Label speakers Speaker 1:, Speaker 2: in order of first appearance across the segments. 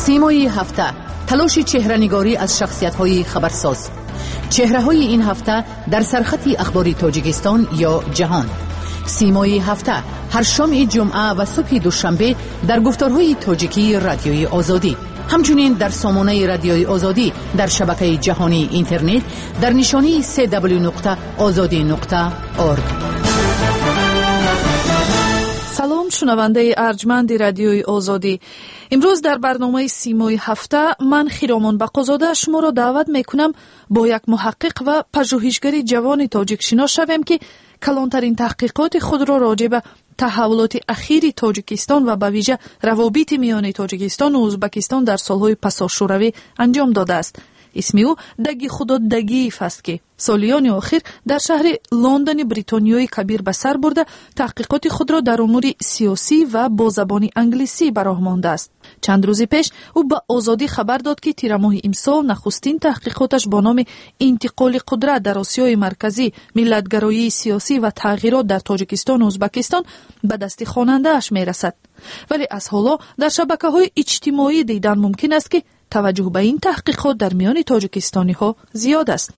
Speaker 1: سیمای هفته، تلاش چهره‌نگاری از شخصیت‌های خبرساز. چهره‌های این هفته در سرخط اخباری تاجیکستان یا جهان. سیمای هفته هر شام جمعه و صبح دوشنبه در گفتارهای تاجیکی رادیوی آزادی. همچنین در سامانه رادیوی آزادی در شبکه جهانی اینترنت در نشانی www.azadi.org.
Speaker 2: سلام شنونده ارجمند رادیوی آزادی. امروز در برنامه سیمای هفته من خیرامان بقازاده شما را دعوت میکنم با یک محقق و پژوهشگر جوان تاجیک شناس شویم که کلانترین تحقیقات خود را راجع به تحولات اخیر تاجیکستان و به ویژه روابط میان تاجیکستان و ازبکستان در سالهای پساشوروی انجام داده است. اسم او دگی خدا دگیف است که سالیان اخیر در شهر لندن بریتانیای کبیر به سر برده تحقیقات خود را در امور سیاسی و با زبان انگلیسی به راه مانده است. چند روز پیش او به آزادی خبر داد که تیر ماه امسال نخستین تحقیقاتش با نام انتقال قدرت در آسیای مرکزی، ملتگرایی سیاسی و تغییرات در تاجیکستان و ازبکستان به دست خواننده اش میرسد. ولی از حالا در شبکه‌های اجتماعی دیدن ممکن است که توجه به این تحقیقات در میان تاجیکستانی ها زیاد است.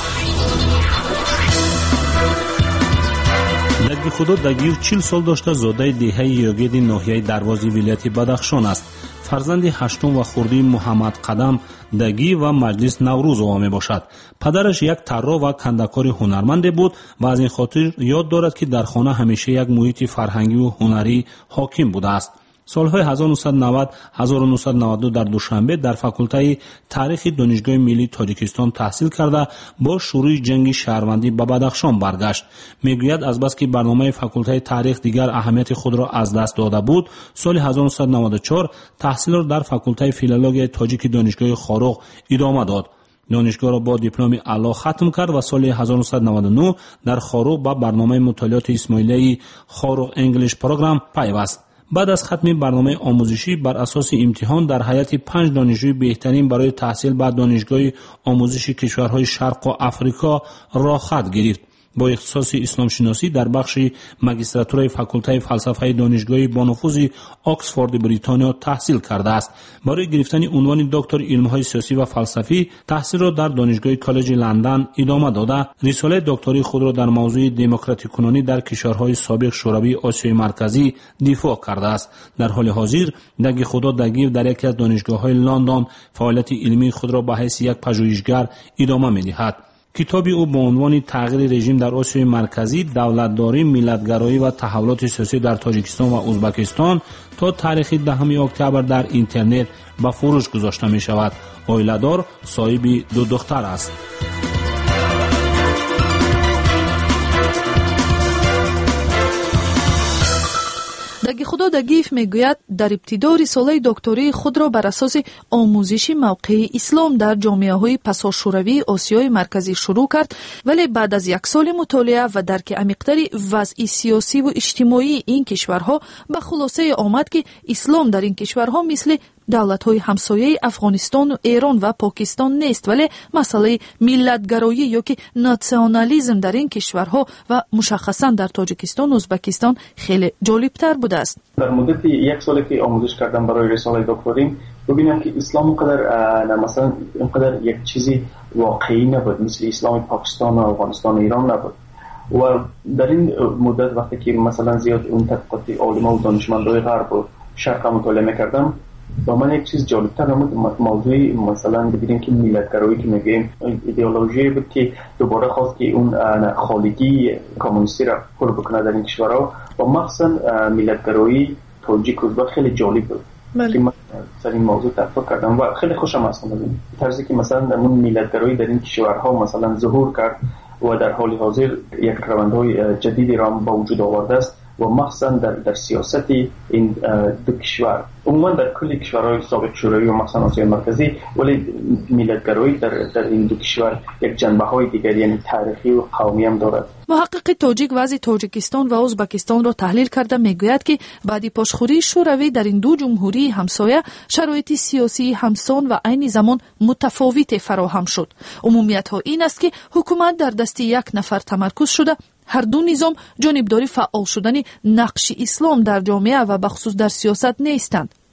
Speaker 3: دگی خدا دگیو 40 سال داشته، زاده دهه یوگید ناحیه دروازی ولایت بدخشان است. فرزند هشتم و خردی محمد قدم دگی و مجلس نوروز او می باشد. پدرش یک طراح و کندکار هنرمند بود و از این خاطر یاد دارد که در خانه همیشه یک محیط فرهنگی و هنری حاکم بوده است. سالهای 1990-1992 در دوشنبه در فاکولته تاریخ دانشگاه ملی تاجیکستان تحصیل کرده با شروع جنگ شهروندی به بدخشان برگشت. میگوید از بس که برنامه فاکولته تاریخ دیگر اهمیت خود را از دست داده بود، سال 1994 تحصیل را در فاکولته فیلولوژی تاجیک دانشگاه خاروق ادامه داد. دانشگاه را با دیپلم اعلی ختم کرد و سال 1999 در خاروق با برنامه مطالعات اسماعیلی خاروق انگلیش پروگرام پیوست. بعد از ختم برنامه آموزشی بر اساس امتحان در هیئت 5 دانشجوی بهترین برای تحصیل به دانشگاه آموزشی کشورهای شرق و افریقا راه خط گرفت. با اختصاص اسلام شناسی در بخش ماجستراتورای فاکولته فلسفه دانشگاه با نفوذ آکسفورد بریتانیا تحصیل کرده است. برای گرفتن عنوان دکتر علم‌های سیاسی و فلسفی تحصیل را در دانشگاه کالج لندن ادامه داده، رساله دکتری خود را در موضوع دموکراتیک کنونی در کشورهای سابق شوروی آسیای مرکزی دفاع کرده است. در حال حاضر دگی خدا دگیو در یکی از دانشگاه‌های لندن فعالیت علمی خود را به حیث یک پژوهشگر ادامه می‌دهد. کتابی او با عنوان تغییر رژیم در آسیای مرکزی، دولتداری، ملتگرایی و تحولات سیاسی در تاجیکستان و ازبکستان تا تاریخ 10 اکتبر در اینترنت به فروش گذاشته می شود. عائله‌دار، صاحب 2 دختر است.
Speaker 2: دگی خدا دگیف میگوید در ابتدا رساله دکتری خود را بر اساس آموزش موقع اسلام در جامعه‌های پساشوروی آسیای مرکزی شروع کرد، ولی بعد از 1 سال مطالعه و درک عمیق‌تری وضع سیاسی و اجتماعی این کشورها به خلاصه آمد که اسلام در این کشورها مثل دولت‌های همسایه افغانستان و ایران و پاکستان نیست، ولی مسئله ملتگرایی یا که ناسیونالیسم در این کشورها و مشخصاً در تاجیکستان و ازبکستان خیلی جالب‌تر بوده است.
Speaker 4: در مدت 1 سالی که آموزش کردم برای رساله دکتریم، ببینم که اسلام اونقدر مثلا اینقدر یک چیزی واقعی نبود، مثل اسلام پاکستان و افغانستان و ایران نبود. و در این مدت وقتی که مثلا زیاد اون تحقیقات علما و دانشمندای غرب و شرق مطالعه می‌کردم، با من یک چیز جالبتر نمود. موضوع مثلا بگیریم که ملتگرایی که میگیم ایدئولوژی بود که دوباره خواست که اون خالگی کمونیستی را پر بکنه در این کشورها و مخصوصا ملتگرایی تاجیک و خیلی جالب بود. که من سر این موضوع تحقیق کردم و خیلی خوشم هستم از این طرزی که مثلا اون ملتگرایی در این کشورها مثلا ظهور کرد و در حال حاضر یک روندهای جدیدی را با وجود آورده است و مخصوصا در سیاست این 2 کشور، عموما در کل کشورهای سابق شوروی و مخصوصا آسیای مرکزی، ولی ملتگرایی در این 2 کشور یک جنبه‌های دیگر یعنی تاریخی و قومی هم دارد.
Speaker 2: محقق تاجیک وضع تاجیکستان و ازبکستان را تحلیل کرده میگوید که بعد پاشخوری شوروی در این 2 جمهوری همسایه شرایط سیاسی همسان و عین زمان متفاوت فراهم شد. عمومیت‌ها این است که حکومت در دست یک نفر تمرکز شده، هر دو نظام جانبداری فعال شدن نقش اسلام در جامعه و بخصوص در سیاست نیستند.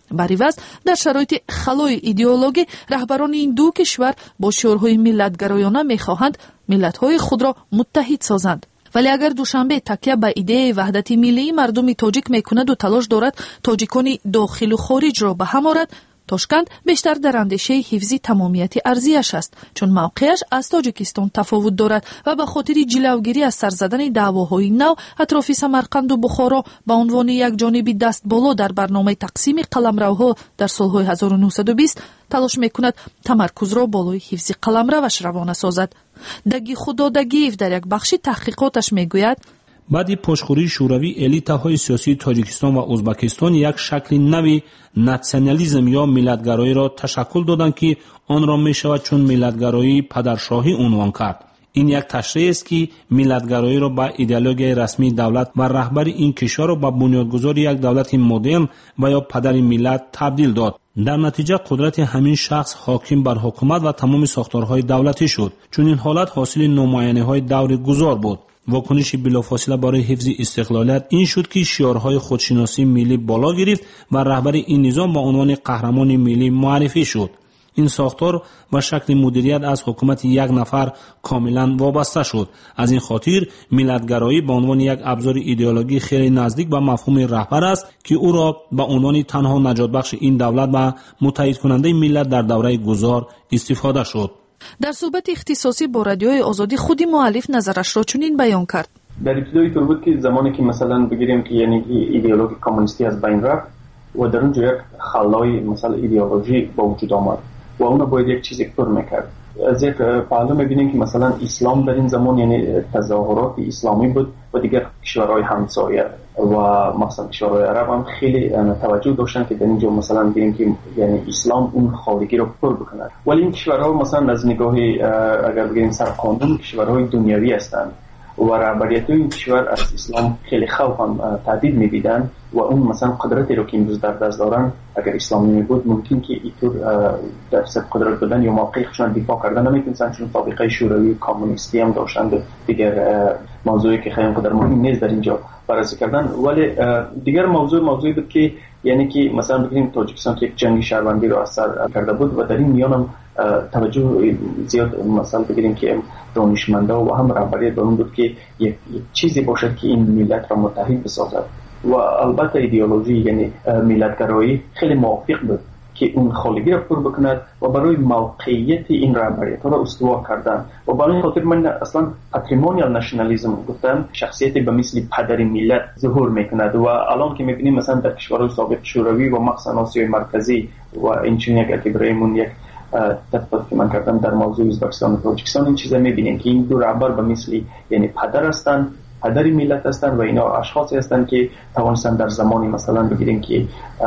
Speaker 2: бар иваз дар шароити халои идеологӣ раҳбарони ин ду кишвар бо шиорҳои миллатгароёна мехоҳанд миллатҳои худро муттаҳид созанд. вале агар душанбе такя ба идеяи ваҳдати миллии мардуми тоҷик мекунаду талош дорад тоҷикони дохилу хориҷро ба ҳам орад, Тошканд бештар дар андешаи ҳифзи тамомияти арзияш аст, чун мавқеаш аз Тоҷикистон тафовут дорад ва ба хотири ҷилавгирӣ аз сар задани даъвоҳои нав атрофи Самарқанду Бухоро ба унвони якҷониби даст боло дар барномаи тақсими қаламравҳо дар солҳои 1920 талош мекунад тамаркузро болои ҳифзи қаламраваш равона созад. Даги Худо Дагиев дар як бахши таҳқиқоташ мегӯяд:
Speaker 3: баъди пошхӯрии шӯравӣ элитаҳои сиёсии Тоҷикистон ва Узбекистон як шакли нави натсионализм ё миллатгароиро ташаккул доданд, ки онро мешавад чун миллатгароии падаршоҳӣ унвон кард. ин як ташриҳест, ки миллатгароиро ба идеологияи расмии давлат ва раҳбари ин кишварро ба бунёдгузори як давлати модерн ва ё падари миллат табдил дод. дар натиҷа қудрати ҳамин шахс ҳоким бар ҳукумат ва тамоми сохторҳои давлатӣ шуд. чунин ҳолат ҳосили номуайяниҳои даври гузор буд. واکنشی بلافاصله برای حفظ استقلالیت این شد که شعارهای خودشناسی ملی بالا گرفت و رهبر این نظام با عنوان قهرمان ملی معرفی شد. این ساختار و شکل مدیریت از حکومت یک نفر کاملا وابسته شد. از این خاطر ملتگرایی به عنوان یک ابزار ایدئولوژی خیلی نزدیک به مفهوم رهبر است که او را به عنوان تنها نجات بخش این دولت و متحد کننده ملت در دوره گذار استفاده شد.
Speaker 2: дар суҳбати ихтисосӣ бо радиои озодӣ худи муаллиф назарашро чунин баён кард:
Speaker 4: در ابتدای طور بود که زمانی که مثلا بگیریم که یعنی ایدئولوژی کمونیستی از بین رفت و در اونجا یک خلای مثلا ایدئولوژی با وجود آمد و اون باید یک چیزی پر میکرد. از یک پهلو میبینیم که مثلا اسلام در این زمان یعنی تظاهرات اسلامی بود و دیگر کشورهای همسایه و مثلا کشورهای عرب هم خیلی توجه داشتن که در اینجا مثلا ببینیم که یعنی اسلام اون خالگی رو پر بکنه. ولی این کشورها مثلا از نگاه اگر بگیریم سرقانون کشورهای دنیوی هستند و رهبریت این کشور از اسلام خیلی خوف هم تهدید می‌دیدن و اون مثلا قدرتی رو که امروز در دست دارن اگر اسلامی بود ممکن که اینطور در سب قدرت بودن یا موقعشون دفاع کردن نمیتونن، چون سابقه شوروی کمونیستی هم داشتن. دیگر موضوعی که خیلی قدر مهم نیست در اینجا بررسی کردن. ولی دیگر موضوعی بود که یعنی که مثلا بگیم تاجیکستان که یک جنگ شهروندی رو از سر کرده بود و در این میان هم توجه زیاد مثلا بگیریم که دانشمندا و هم رهبری دارون بود که یک چیزی باشد که این ملت را متحد بسازد و البته ایدئولوژی یعنی ملتگرایی خیلی موافق بود که اون خالگی را پر بکند و برای موقعیت این رهبریت را استوار کردن و برای این خاطر من اصلا پاتریمونیال نشنالیسم گفتم شخصیتی به مثل پدر ملت ظهور میکند و الان که میبینیم مثلا در کشورهای سابق شوروی و مخصوصا آسیای مرکزی و این چنین یک ابراهیمون یک تحقیقات که من کردم در موضوع ازبکستان و تاجیکستان این چیزا میبینیم که این دو رهبر به مثل یعنی پدر هستند، پدری ملت هستند و اینا اشخاصی هستند که توانستن در زمانی مثلا بگیریم که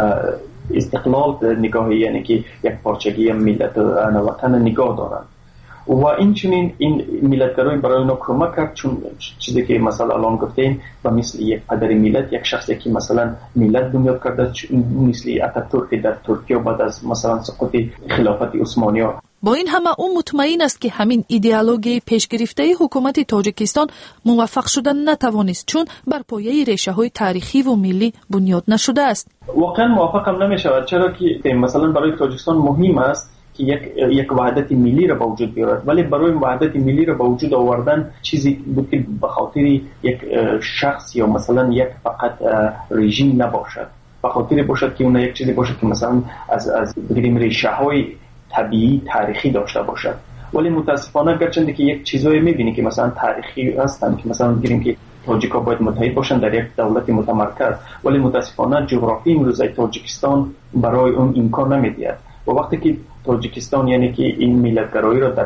Speaker 4: استقلال نگاهی یعنی که یک پارچگی ملت و وطن نگاه دارند و این چنین این ملتگرایی برای اونا کمک کرد، چون چیزی که مثلا الان گفتیم به مثل یک پدر ملت یک شخصی که مثلا ملت بنیاد کرده مثل اتاتورک در ترکیه بعد از مثلا سقوط خلافت عثمانی.
Speaker 2: با این همه او مطمئن است که همین ایدئولوژی پیشگرفته حکومت تاجیکستان موفق شدن نتوانست، چون بر پایه ریشه‌های تاریخی و ملی بنیاد نشده است.
Speaker 4: واقعا موفق نمی شود، چرا که مثلا برای تاجیکستان مهم است که یک وحدت ملی را به وجود بیارد، ولی برای وحدت ملی را به وجود آوردن چیزی بود که به خاطر یک شخص یا مثلا یک فقط رژیم نباشد، به خاطر باشد که اون یک چیزی باشد که مثلا از بگیریم ریشه‌های طبیعی تاریخی داشته باشد. ولی متاسفانه گرچند که یک چیزایی می‌بینی که مثلا تاریخی هستند که مثلا بگیریم که تاجیک‌ها باید متحد باشن در یک دولت متمرکز، ولی متاسفانه جغرافی امروزی تاجیکستان برای اون امکان نمی‌دهد و وقتی که تاجیکستان یعنی که این ملتگرایی را در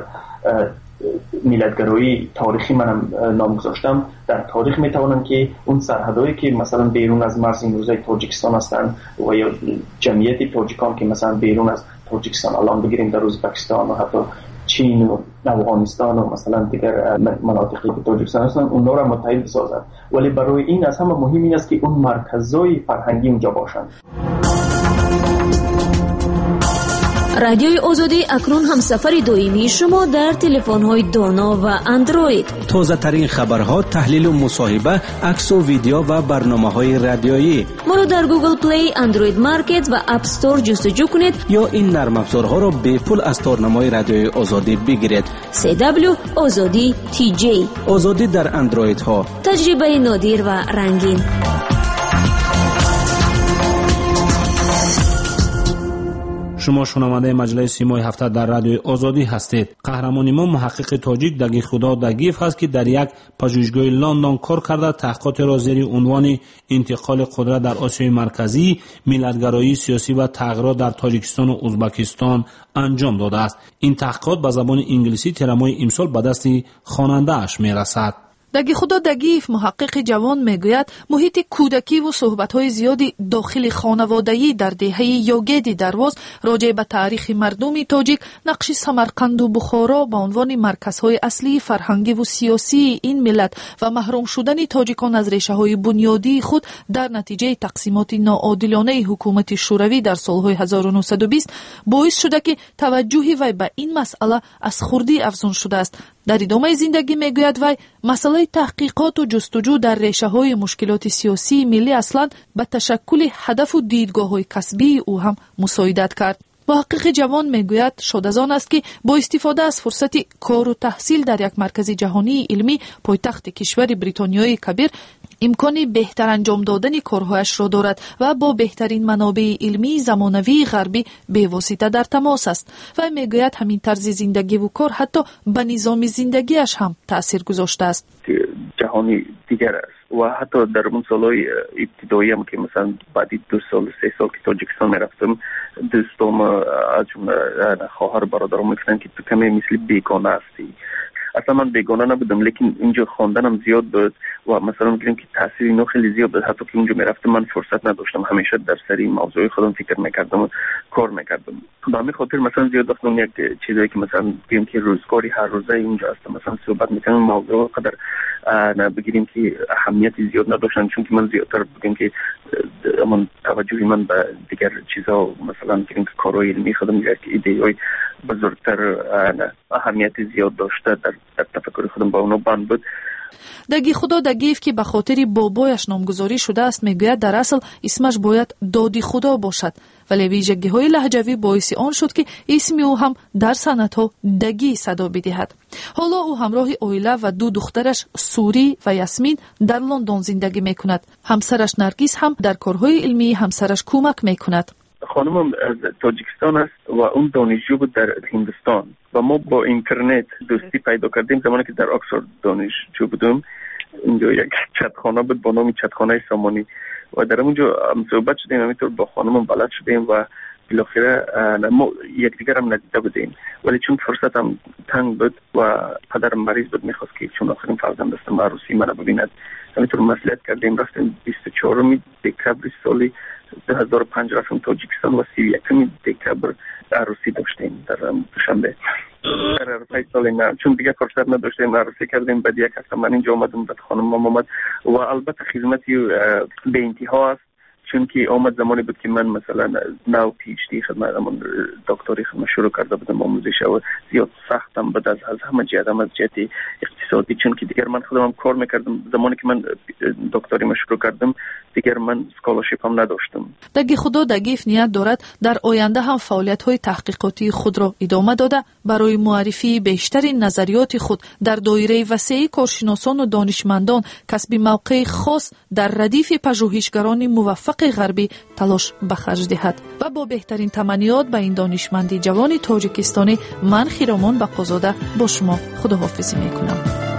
Speaker 4: ملتگرایی تاریخی منم نام گذاشتم در تاریخ میتوانند که اون سرحدایی که مثلا بیرون از مرز امروزی تاجیکستان هستند و یا جمعیت تاجیکان که مثلا بیرون از تاجیکستان الان بگیریم در ازبکستان و حتی چین و افغانستان و مثلا دیگر مناطقی که تاجیکستان هستند اونها را متحد بسازند، ولی برای این از همه مهم این است که اون مرکزهای فرهنگی اونجا باشند.
Speaker 5: رادیوی آزادی اکنون هم سفر دائمی شما در تلفن‌های دانا و اندروید.
Speaker 6: تازه ترین خبرها، تحلیل و مصاحبه، عکس و ویدیو و برنامه‌های رادیویی.
Speaker 5: ما رو در گوگل پلی، اندروید مارکت و اپ استور جستجو کنید
Speaker 6: یا این نرم افزارها را به پول از تارنمای رادیوی آزادی بگیرید.
Speaker 5: CW آزادی TJ.
Speaker 6: آزادی در اندروید ها.
Speaker 5: تجربه نادر و رنگین.
Speaker 3: شما شنونده مجله سیمای هفته در رادیوی آزادی هستید. قهرمان ما محقق تاجیک دگی خدا دگیف است که در یک پژوهشگاه لندن کار کرده تحقیقات را زیر عنوان انتقال قدرت در آسیای مرکزی، ملت‌گرایی سیاسی و تغییرات در تاجیکستان و ازبکستان انجام داده است. این تحقیقات به زبان انگلیسی ترمای امسال به دست خواننده اش میرسد.
Speaker 2: دگی خدا دگیف محقق جوان میگوید محیط کودکی و صحبت‌های زیادی داخل خانوادگی در دهه یوگیدی درواز راجع به تاریخ مردم تاجیک، نقش سمرقند و بخارا به عنوان مرکزهای اصلی فرهنگی و سیاسی این ملت و محروم شدن تاجیکان از ریشه‌های بنیادی خود در نتیجه تقسیمات ناعادلانه حکومت شوروی در سال‌های 1920 باعث شده که توجه وی به این مسئله از خردی افزون شده است. در ادامه زندگی میگوید وی مسئله تحقیقات و جستجو در ریشه‌های مشکلات سیاسی ملی اصلا به تشکل هدف و دیدگاه‌های کسبی او هم مساعدت کرد. محقق جوان میگوید شاد از آن است که با استفاده از فرصت کار و تحصیل در یک مرکز جهانی علمی پایتخت کشور بریتانیای کبیر امکان بهتر انجام دادن کارهایش را دارد و با بهترین منابع علمی زمانوی غربی به واسطه در تماس است. و میگوید همین طرز زندگی و کار حتی به نظام زندگیش هم تأثیر گذاشته است.
Speaker 7: جهانی دیگر است و حتی در اون سالهای ابتدایی هم که مثلا بعدی 2 سال 3 سال که تاجیکستان میرفتم، دوستام از خواهر برادرام میگفتن که تو کمی مثل بیگانه هستی. اصلا من بیگانه نبودم، لیکن اینجا خواندنم زیاد بود و مثلا میگم که تاثیر اینو خیلی زیاد بود. حتی که اونجا میرفتم من فرصت نداشتم، همیشه در سری موضوع خودم فکر میکردم و کار میکردم. به همین خاطر مثلا زیاد وقت یک چیزایی که مثلا بگیم که روزگاری هر روزه اونجا هست مثلا صحبت میکنم موضوع قدر بگیریم که اهمیت زیاد نداشتن، چون که من زیادتر بگم که من توجهی من به دیگر چیزا مثلا بگیم که کارهای علمی خودم یک ایده‌های بزرگتر اهمیت زیاد داشته در تفکر خودم با اونو بند بود.
Speaker 2: دگی خدا دگیف که به خاطر بابایش نامگذاری شده است میگوید در اصل اسمش باید دادی خدا باشد، ولی ویژگی‌های لهجوی باعث آن شد که اسم او هم در سنت‌ها دگی صدا بدهد. حالا او همراه اویلا و 2 دخترش سوری و یاسمین در لندن زندگی میکند. همسرش نرگس هم در کارهای علمی همسرش کمک میکند.
Speaker 7: خانمم از تاجیکستان است و اون دانشجو بود در هندوستان و ما با اینترنت دوستی پیدا کردیم زمانی که در آکسفورد دانشجو بودم. اینجا یک چتخانه بود با نام چتخانه سامانی و در اونجا صحبت شدیم، همینطور با خانمم بلد شدیم و بالاخره ما یکدیگر هم ندیده بودیم، ولی چون فرصت هم تنگ بود و پدرم مریض بود میخواست که چون آخرین فرزند دستم عروسی منو ببیند، همینطور مصلحت کردیم رفتیم 24 دکتر سال 2005 رفتم تاجیکستان و 31 دکتر عروسی داشتیم در دوشنبه. در عروسی سال نه چون دیگه فرصت نداشتیم عروسی کردیم. بعد یک هفته من اینجا آمدم، بعد خانم آمد و البته خدمتی به انتها است، چون که آمد زمانی بود که من مثلا نو پی اچ دی خدمت دکتری خدمت شروع کرده بودم آموزش و زیاد سختم بود از همه جهت، از جهت اقتصادی، چون که دیگر من خودم کار میکردم. زمانی که من دکتری ما شروع کردم دیگر من اسکولارشیپ هم نداشتم.
Speaker 2: دگی خدا دگیف نیت دارد در آینده هم فعالیت‌های تحقیقاتی خود را ادامه داده برای معرفی بیشترین نظریات خود در دایره وسیع کارشناسان و دانشمندان کسب موقع خاص در ردیف پژوهشگران موفق غربی تلاش به خرج دهد و با بهترین تمنیات به این دانشمندی جوان تاجیکستانی من خیرامان بقازاده با شما خداحافظی میکنم.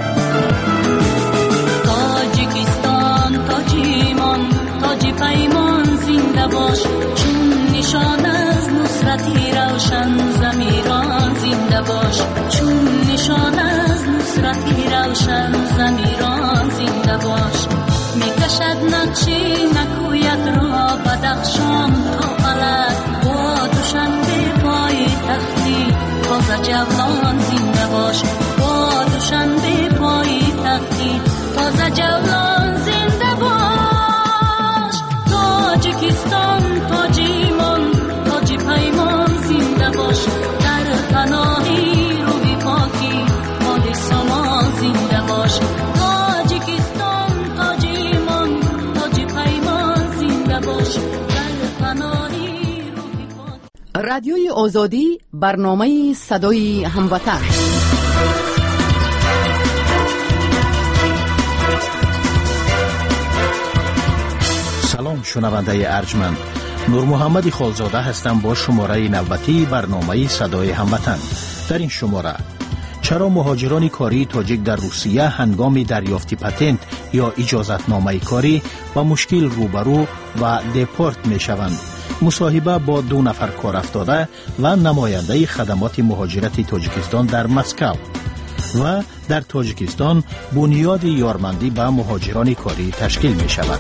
Speaker 8: تاجیکستان تاجیمان تاجی پیمان زنده باش، چون نشان از نصرتی روشن زمیران زنده باش، چون نشان از نصرتی روشن زمیران زنده باش. میکشد نقشی نکویت را بدخشان تا فلک، با دوشنبه پای تختی تازه جولان زنده باش، با دوشنبه پای تختی تازه جولان زنده باش. تاجیکستان تاجیمان تاجی پیمان زنده باش.
Speaker 1: رادیوی آزادی، برنامه صدای هموطن.
Speaker 9: سلام شنونده ارجمند، نور محمد خالزاده هستم با شماره نوبتی برنامه صدای هموطن. در این شماره چرا مهاجران کاری تاجیک در روسیه هنگام دریافت پتنت یا اجازتنامه کاری با مشکل روبرو و دپورت می شوند؟ مصاحبه با 2 نفر کار افتاده و نماینده خدمات مهاجرت تاجیکستان در مسکو. و در تاجیکستان بنیاد یارمندی با مهاجران کاری تشکیل می شود.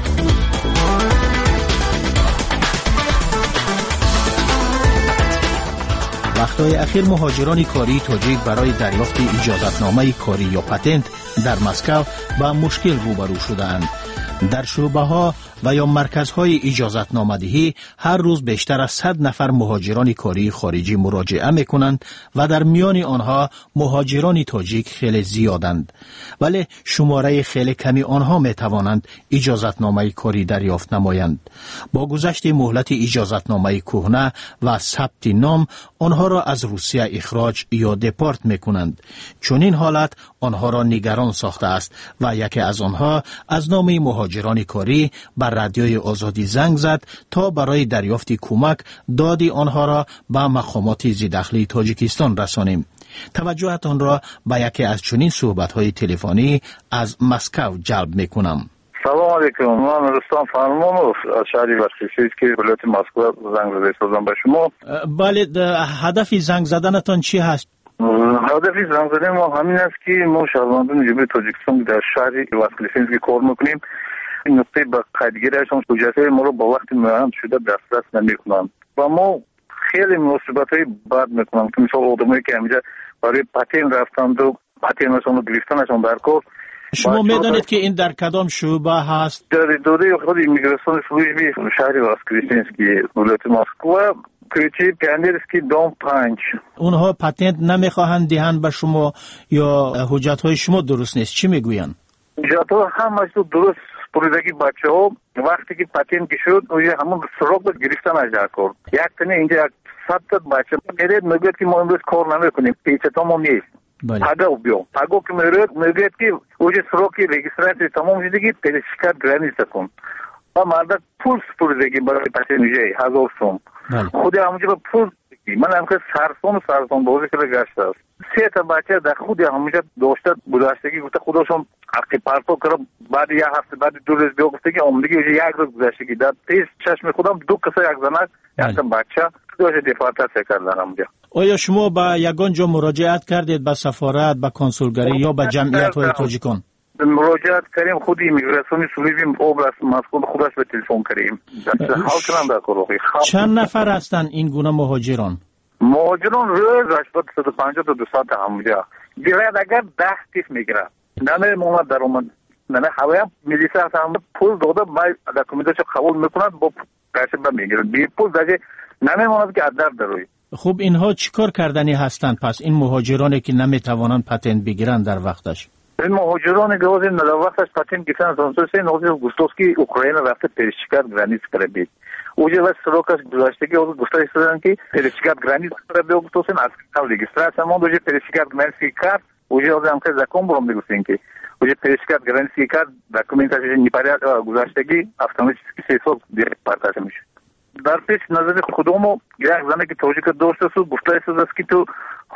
Speaker 9: وقتهای اخیر مهاجران کاری تاجیک برای دریافت اجازتنامه کاری یا پتنت در مسکو با مشکل روبرو شده‌اند. در شعبه‌ها و یا مرکزهای اجازتنامه دهی هر روز بیشتر از 100 نفر مهاجران کاری خارجی مراجعه می‌کنند و در میان آنها مهاجران تاجیک خیلی زیادند، ولی شماره خیلی کمی آنها می‌توانند اجازتنامه کاری دریافت نمایند. با گذشت مهلت اجازتنامه کهنه و ثبت نام آنها را از روسیه اخراج یا دپورت می‌کنند. چون این حالت آنها را نگران ساخته است و یکی از آنها از نام مهاجران کاری بر رادیوی آزادی زنگ زد تا برای دریافت کمک دادی آنها را به مقامات زیرداخلی تاجیکستان رسانیم. توجهتان را به یکی از چنین صحبت‌های تلفنی از مسکو جلب می‌کنم.
Speaker 10: سلام علیکم، من رستم فرمانوف از شهر وسکیسیز که ولایت مسکو زنگ زدم به شما.
Speaker 9: بله، هدف زنگ زدنتان چی هست؟
Speaker 10: هدف زنگ زدن ما همین است که ما شهروندان جمهوری تاجیکستان در شهر وسکیسیز که کار می‌کنیم این نقطه به قیدگیری هستند حجت‌های ما رو با وقت معین شده دسترس نمی‌کنند و ما خیلی مصیبت‌های بد می‌کنند که مثلا آدمایی که همینجا برای پتن رفتند و پتنشون رو گرفتنشون در کار.
Speaker 9: شما می‌دانید که این در کدام شعبه هست؟
Speaker 10: در اداره خود ایمیگراسیون سلوژبی شهر واسکریسینسکی ولایت مسکو کریچی پیانیرسکی دام 5.
Speaker 9: اونها پتنت نمی‌خواهند دهند به شما یا حجت‌های شما درست نیست؟ چی می‌گویند؟
Speaker 10: حجت‌ها همش درست پروژه‌ای بچه‌ها وقتی که پتن شد اونجا همون سراغ گرفتن از کرد. یک تنه اینجا 100 تا بچه میگه که ما امروز کار نمی‌کنیم، پیچه تمام نیست. پاگو بیو پاگو که میگه که اونجا سراغ رجیستراسی تمام شده که تلسکات گرانیست کن. و مرد پول پروژه‌ای برای پتن میشه 1000 سوم. خود همونجا با پول من هم که سرسون بازی که گشته است. 3 تا بچه در خود همونجا داشته بوداشتگی گفته خودشون حقی پرتو کردم بعد یه هفته بعد 2 روز بیا گفته که عمدگی یک روز گذشتگی در تیز چشم خودم 2 کسا یک زنک یک بچه داشته دیپارتاسه کردن همونجا.
Speaker 9: آیا شما با یگان جا مراجعت کردید به سفارت، به کنسولگری یا به جمعیت های تاجیکان؟
Speaker 10: مراجعت کردیم خود ایمیگراسیون سلوژبی اوبلاست مسکو خودش به تلفن کردیم. حال کنم در کروخی.
Speaker 9: چند نفر هستند این گونه مهاجران؟
Speaker 10: مهاجران روز 150 تا 200 همونجا. دیگر اگر 10 تیف میگیره. نه محمد در اومد. نه هوایم میلیسه هم پول داده ما دکومنتاشو قبول میکنند با پیسه میگیرن. بی پول دیگه نمیموند که ادر دروی.
Speaker 9: خب اینها چیکار کردنی هستند پس این مهاجرانی که نمیتوانند پتنت بگیرن در وقتش؟
Speaker 10: این مهاجران که واسه در وقتش پتنت گرفتن از اونجا نوزی گوستوسکی اوکراین رفته پرشکار گرانیت کرده. اوجه واسه سروکاش گذاشته او گفته استادن که پرشکار گرانیت کرده گفتن از کال رجیستراسی ما دوجه پرشکار گرانیت کرد. اوجه هم که زکام برام میگفتن که اوجه پرشکار گرانیت کرد دکومنتاش نیپاریا گذاشتگی автоматически سیسو دیپارتاش میشه. در پیش نظر خودمو یک زنی که توجیه داشته سو گفته است که تو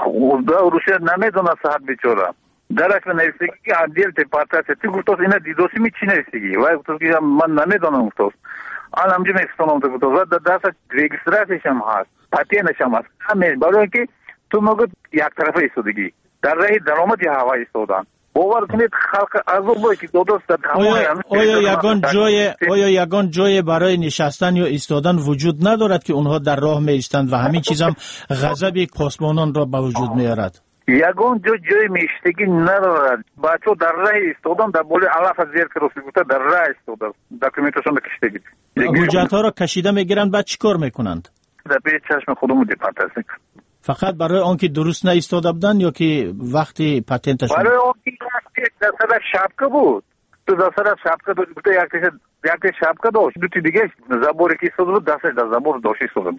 Speaker 10: روسیه نمیدونه صاحب بیچاره درش نوشته که عادل دیپارتاش تی گفته اینا دیدوسی می چی نوشتگی و گفته که من نمیدونم گفته آن همجوری میستونم تو گفته دست رجیستراسیش هم هست پتنش هم هست همه برای که تو مگه یک طرفه ایستادگی در راه درآمد هوا ایستادن باور کنید خلق عذاب که دو دوست
Speaker 9: آیا یگان جای برای نشستن یا ایستادن وجود ندارد که اونها در راه می ایستند و همین چیز هم غضب پاسبانان را به وجود میارد؟
Speaker 10: یگان جای میشتگی ندارد. بچه در راه ایستادن در بولی علاف از زیر کروسی گوته در راه ایستادن دکومنتشون کشیدگی
Speaker 9: حجت ها را کشیده میگیرند بعد چیکار میکنند؟
Speaker 10: در پیش چشم خودمو دیپارتاش
Speaker 9: فقط برای آنکه درست نایستاده بودن یا که وقتی پتنتش
Speaker 10: برای آنکه دستش شبکه بود تو دستش شبکه داشت یک شبکه داشت دوتی دیگه زبوری که ایستاده بود دستش در زبور داشت ایستاده بود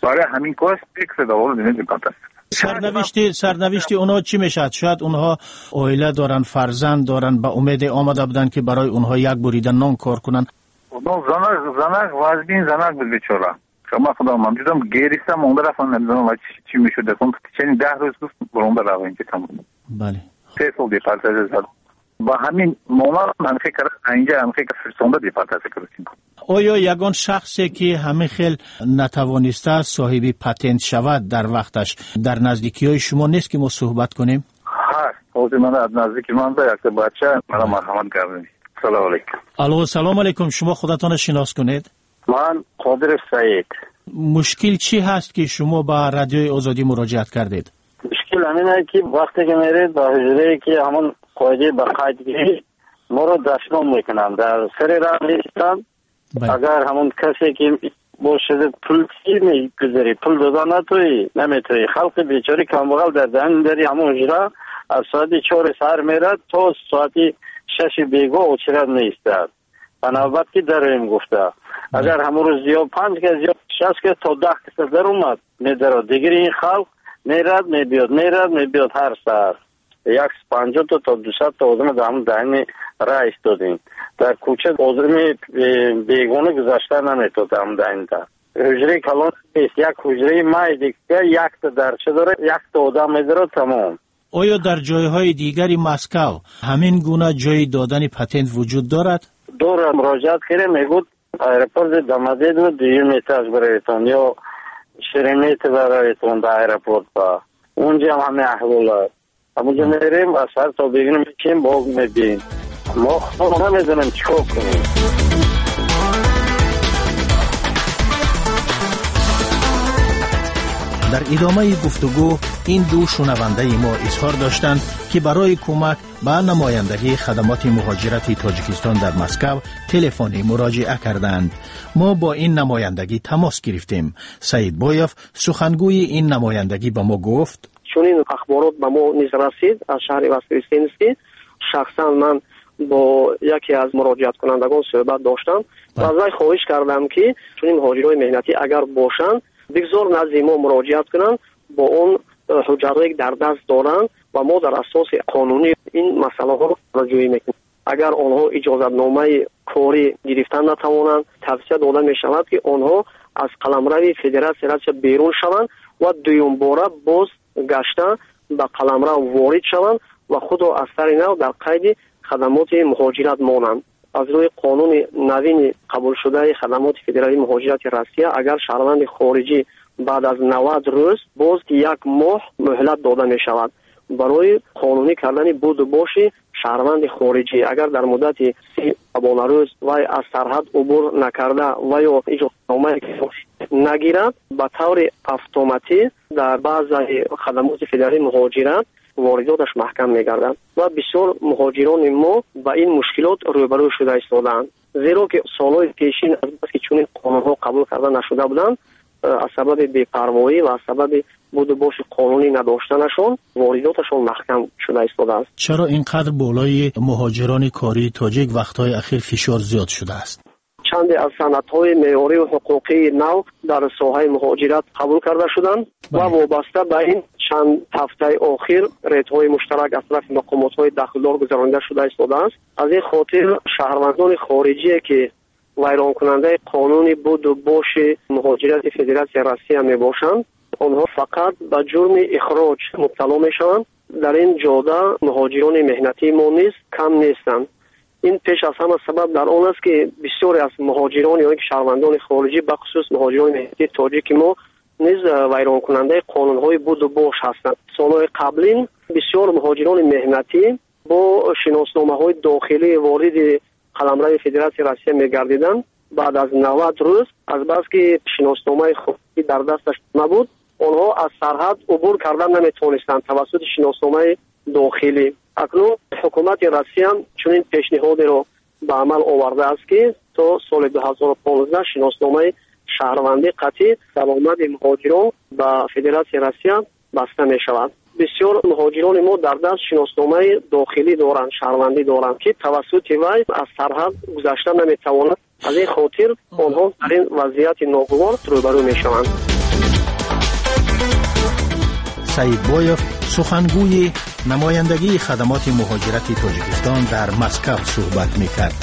Speaker 10: برای همین کار فکر داور نمی‌کنه.
Speaker 9: سرنوشت اونها چی میشد؟ شاید اونها عائله دارن، فرزند دارن، به امید آمده بودن که برای اونها یک بریده نان کار کنن.
Speaker 10: اونها زنک وزبین زنک بود بیچاره. شما خدا من دیدم گریستم اونده رفتم نمیدونم چی میشد. چنین 10 روز گفت برونده رفتم اینجا تمام. بله. 3 سال دیپارتاژ زد. با همین مولا من فکر اینجا هم فکر فرستونده دیپارتاژ کردیم.
Speaker 9: آیا یگان شخصی که همه خیل نتوانسته صاحب پتنت شود در وقتش در نزدیکی های شما نیست که ما صحبت کنیم؟
Speaker 10: هست. خود من از نزدیکی من در یک بچه مرا مرحمت کردیم. سلام علیکم.
Speaker 9: الو سلام علیکم. شما خودتان شناس کنید؟
Speaker 11: من قادر سعید.
Speaker 9: مشکل چی هست که شما با رادیوی آزادی مراجعت کردید؟
Speaker 11: مشکل همینه که وقتی که میرید با حجره که همون قاعده به قاعدگی ما رو دشنام میکنن در سر راه نیستن. اگر همون کسی که باشه پول چی میگذاری پول دادن نمیتونی خلق بیچاره کامبغل در دهن داری همون حجره از ساعت 4 سر میرد تا ساعت 6 بیگا اوچرد نیستد. بنابرای که دریم گفته اگر همون روز یا 5 کس یا 6 کس تا 10 کس در اومد میداره دیگر این خلق میرد میبیاد هر سر 150 تا 200 تا آدم در همون دهن راه ایستادیم در کوچه آدم بیگانه گذاشته نمیتود همون دهن در حجره کلان نیست. یک حجره مای دیگه یک تا درچه داره یک تا آدم میداره تمام.
Speaker 9: آیا در جایهای دیگری مسکو همین گونه جای دادن پتنت وجود دارد؟
Speaker 11: داره. مراجعت کرده میگود ایرپورت دامده دو 2 متر برایتون یا 4 متر برایتون در ایرپورت با اونجا هم همه احوالات همونجا میریم از سر تا بگیریم میکنیم باگ میبین ما خود نمیدونم چکار کنیم.
Speaker 9: در ادامه گفتگو این دو شنونده ما اظهار داشتند که برای کمک به نمایندگی خدمات مهاجرت تاجیکستان در مسکو تلفنی مراجعه کردند. ما با این نمایندگی تماس گرفتیم. سعید بایف سخنگوی این نمایندگی به ما گفت
Speaker 12: چون این اخبارات به ما نیز رسید از شهر واسکریستینسکی شخصا من با یکی از مراجعت کنندگان صحبت داشتم و از وی خواهش کردم که چون این مهاجرای مهنتی اگر باشند بگذار نزد ما مراجعت کنند با اون حجرایی در دست دارند و ما در اساس قانونی این مسئله ها رو رجوعی میکنیم. اگر آنها اجازت نامه کاری گرفتن نتوانند توصیه داده می شود که آنها از قلمرو فدراسیون بیرون شوند و دوم باره باز گشته به قلمرو وارد شوند و خود را از سر نو در قید خدمات مهاجرت مانند. از روی قانون نوین قبول شده خدمات فدرالی مهاجرت روسیه اگر شهروند خارجی بعد از 90 روز باز 1 ماه مهلت داده می شود برای قانونی کردن بود و باش شهروند خارجی. اگر در مدت 30 روز وی از سرحد عبور نکرده و یا اجازه‌نامه نگیرد به طور اتوماتیک در بعضی خدمات فدرالی مهاجرت وارداتش محکم می‌گردد و بسیار مهاجران ما با این مشکلات روبرو شده ایستادند زیرا که سالهای پیشین از بس که چنین قانون‌ها قبول کرده نشده بودند از سبب بی‌پروایی و از سبب بود و باش قانونی نداشتنشون وارداتشون محکم شده ایستاده است.
Speaker 9: چرا اینقدر بالای مهاجران کاری تاجیک وقت‌های اخیر فشار زیاد شده است؟
Speaker 12: چند از سندهای معیاری و حقوقی نو در ساحه مهاجرت قبول کرده شدند و وابسته به این چند هفته آخر ریت‌های مشترک از طرف مقامات‌های داخلدار گذرانده شده است. از این خاطر شهروندان خارجی که ویران کننده قانون بود و باش مهاجرت فدراسیون روسیه میباشند آنها فقط به جرم اخراج مبتلا میشوند. در این جاده مهاجران مهنتی ما نیز کم نیستند. این پیش از همه سبب در آن است که بسیاری از مهاجران یا شهروندان خارجی به خصوص مهاجران مهنتی تاجیک ما نیز ویران کننده قانون‌های بود و باش هستند. سالهای قبلی بسیار مهاجران مهنتی با شناسنامه‌های داخلی وارد قلمرو فدراسیون روسیه می‌گردیدند. بعد از 90 روز از بس که شناسنامه خودی در دستش نبود آنها از سرحد عبور کردن نمیتونستند توسط شناسنامه داخلی. اکنون حکومت روسیه چنین پیشنهادی را به عمل آورده است که تا سال 2015 شناسنامه شهروندی قطعی سلامت مهاجران به فدراسیون روسیه بسته می شود. بسیار مهاجران ما در دست شناسنامه داخلی دارند، شهروندی دارند که توسط وی از سرحد گذشته نمی توانند. از این خاطر آنها در این وضعیت ناگوار روبرو می شوند.
Speaker 9: سعید بایف سخنگوی نمایندگی خدمات مهاجرت تاجیکستان در مسکو صحبت می‌کرد.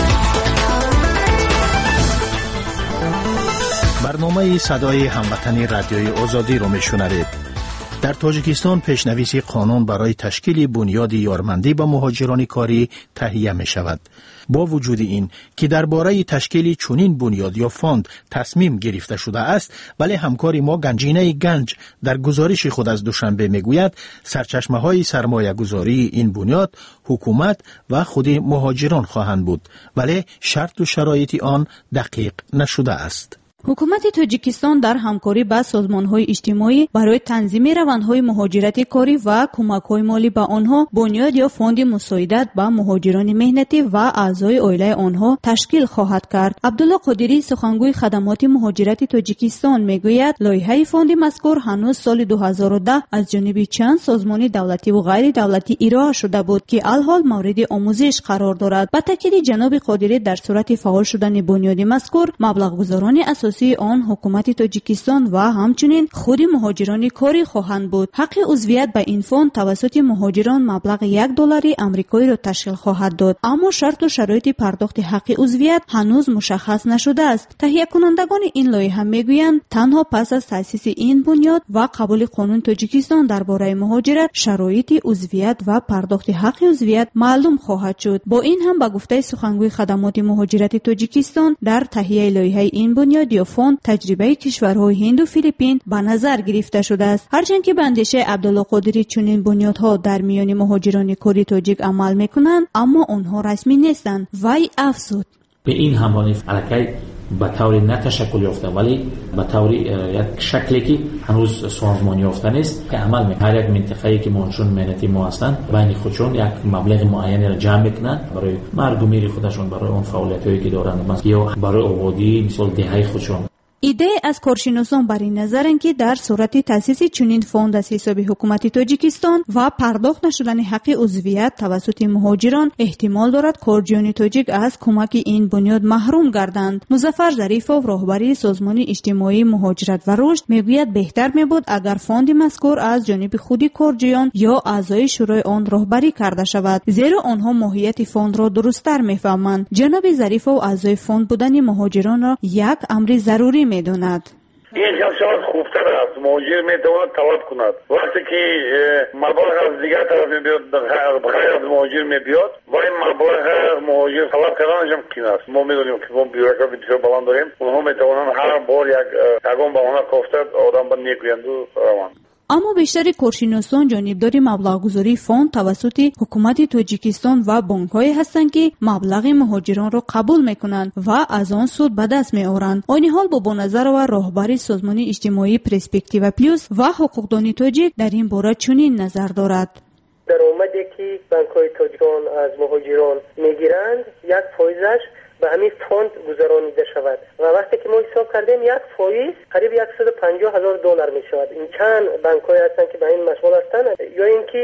Speaker 9: برنامه صدای هموطنی رادیوی آزادی رو میشنوید. در تاجیکستان پیشنویس قانون برای تشکیل بنیاد یارمندی با مهاجران کاری تهیه می شود. با وجود این که درباره تشکیل چنین بنیاد یا فاند تصمیم گرفته شده است، ولی همکار ما گنجینه گنج در گزارش خود از دوشنبه میگوید سرچشمه های سرمایه گذاری این بنیاد حکومت و خود مهاجران خواهند بود، ولی شرط و شرایط آن دقیق نشده است.
Speaker 13: حکومت تاجیکستان در همکاری با سازمان‌های اجتماعی برای تنظیم روندهای مهاجرت کاری و کمک‌های مالی به آنها بنیاد یا فوند مساعدت به مهاجران مهنتی و اعضای عائله آنها تشکیل خواهد کرد. عبدالله قادری سخنگوی خدمات مهاجرت تاجیکستان میگوید لایحه فوند مذکور هنوز سال 2010 از جانب چند سازمان دولتی و غیر دولتی ارائه شده بود که الحال مورد آموزش قرار دارد. با تاکید جناب قادری در صورت فعال شدن بنیاد مذکور مبلغ گذاران اساسی آن حکومت تاجیکستان و همچنین خود مهاجران کاری خواهند بود. حق عضویت به این فوند توسط مهاجران مبلغ $1 آمریکایی را تشکیل خواهد داد، اما شرط و شرایط پرداخت حق عضویت هنوز مشخص نشده است. تهیه کنندگان این لایحه میگویند تنها پس از تأسیس این بنیاد و قبول قانون تاجیکستان درباره مهاجرت شرایط عضویت و پرداخت حق عضویت معلوم خواهد شد. با این هم به گفته سخنگوی خدمات مهاجرت تاجیکستان در تهیه لایحه این بنیاد یا فوند تجربه کشورهای هند و فیلیپین به نظر گرفته شده است. هرچند که به اندیشه عبدالله قادری چنین بنیادها در میان مهاجران کاری تاجیک عمل میکنند، اما آنها رسمی نیستند. وی افزود
Speaker 14: به این همواره حرکت به طور نه تشکل یافته ولی به طور یک شکلی که هنوز سازمانی یافته نیست که عمل میکنه. هر یک منطقه‌ای که مهاجران مهنتی ما هستند بین خودشون یک مبلغ معینی را جمع میکنند برای مرگ و میر خودشون، برای اون فعالیتایی که دارند یا برای آبادی مثل دهه خودشون.
Speaker 13: ایده از کارشناسان بر این نظرند که در صورت تأسیس چنین فوند از حساب حکومت تاجیکستان و پرداخت نشدن حق عضویت توسط مهاجران احتمال دارد کارجویان تاجیک از کمک این بنیاد محروم گردند. مظفر ظریفov راهبری سازمان اجتماعی مهاجرت و رشد میگوید بهتر میبود اگر فوند مذکور از جانب خود کارجویان یا اعضای شورای آن راهبری کرده شود، زیرا آنها ماهیت فوند را درست‌تر میفهمند. جناب ظریفov اعضای فوند بودن مهاجران را یک امر ضروری میدوند.
Speaker 15: این شخص خوبتر است، مهاجر میتواند طلب کند. وقتی که مبلغ از دیگر طرف میبیاد بخیر از مهاجر میبیاد و این مبلغ مهاجر طلب کردنش هم قین است. ما میدونیم که ما بیوروکراسی بسیار بلند داریم، اونها میتوانند هر بار یکم به آنها گفته آدم به نیکویند و روند.
Speaker 13: اما بیشتر کارشناسان جانبدار مبلغ گذاری فوند توسط حکومت تاجیکستان و بانک‌های هستند که مبلغ مهاجران را قبول میکنند و از آن سود به دست میآورند. آن حال با نظر و راهبری سازمان اجتماعی پرسپکتیو پلوس و حقوقدانی تاجیک در این باره چنین نظر دارد.
Speaker 16: درآمدی که بانک‌های تاجیکستان از مهاجران میگیرند یک فایزش به همین فوند گذرانیده شود و وقتی که ما حساب کردیم یک فایز قریب $150,000 می شود. این چند بانک‌های هستند که به این مشغول هستند یا اینکه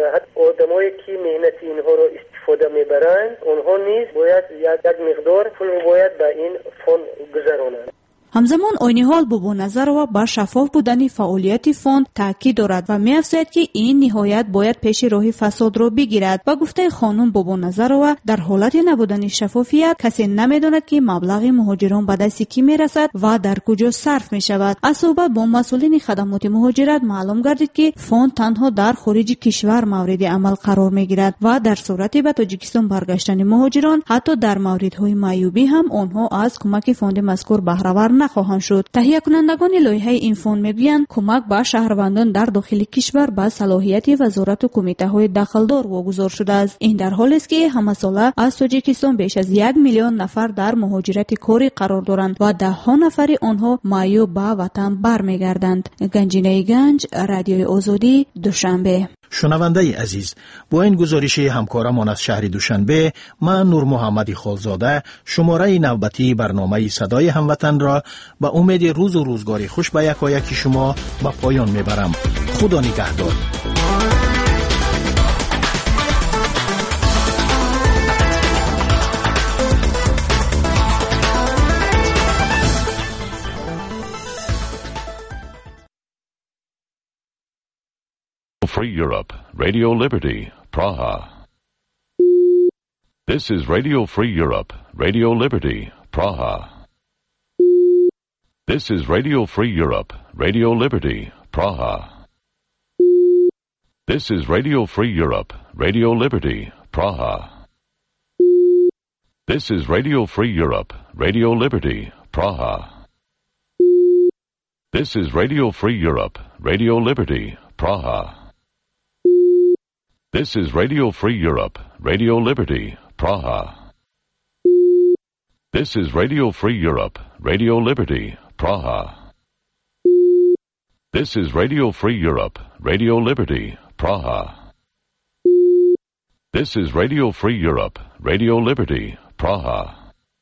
Speaker 16: آدمایی که مهنت اینها رو استفاده میبرند اونها نیز باید یک مقدار پول باید به این فوند گذرانند.
Speaker 13: همزمان عین حال با نظر و بر شفاف بودن فعالیت فوند تاکید دارد و می‌افزاید که این نهایت باید پیش راه فساد را بگیرد. با گفته خانم با نظر و در حالت نبودن شفافیت کسی نمی‌داند که مبلغ مهاجران به دست کی می‌رسد و در کجا صرف می‌شود. از صحبت با مسئولین خدمات مهاجرت معلوم گردید که فوند تنها در خارج کشور مورد عمل قرار می‌گیرد و در صورت به تاجیکستان برگشتن مهاجران حتی در موردهای معیوبی هم آنها از کمک فوند مذکور بهره‌ور نخواهند شد. تهیه کنندگان لایحه این فوند میگویند کمک به شهروندان در داخل کشور به صلاحیت وزارت و کمیته‌های دخلدار واگذار شده است. این در حالی است که همه ساله از تاجیکستان بیش از 1 میلیون نفر در مهاجرت کاری قرار دارند و ده‌ها نفر آنها معیوب به وطن برمیگردند. گنجینه گنج، رادیوی آزادی، دوشنبه.
Speaker 9: شنونده عزیز، با این گزارش همکارمان از شهر دوشنبه، من نور محمدی خالزاده شماره نوبتی برنامه صدای هموطن را به امید روز و روزگاری خوش به یکایک شما به پایان میبرم. خدا نگهدار.
Speaker 17: Free Europe, Radio Liberty, Praha. This is Radio Free Europe, Radio Liberty, Praha. This is Radio Free Europe, Radio Liberty, Praha. This is Radio Free Europe, Radio Liberty, Praha. This is Radio Free Europe, Radio Liberty, Praha. This is Radio Free Europe, Radio Liberty, Praha. This is Radio Free Europe, Radio Liberty, Praha. This is Radio Free Europe, Radio Liberty, Praha. This is Radio Free Europe, Radio Liberty, Praha. This is Radio Free Europe, Radio Liberty, Praha.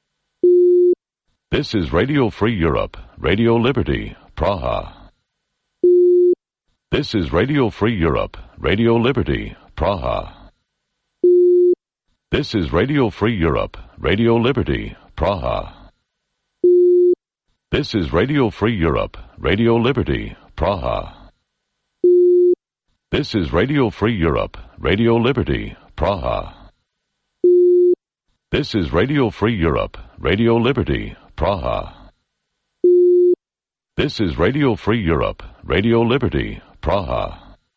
Speaker 17: This is Radio Free Europe, Radio Liberty, Praha. This is Radio Free Europe, Radio Liberty, Praha. This is Radio Free Europe, Radio Liberty, Praha. This is Radio Free Europe, Radio Liberty, Praha. This is Radio Free Europe, Radio Liberty, Praha. This is Radio Free Europe, Radio Liberty, Praha. This is Radio Free Europe, Radio Liberty, Praha.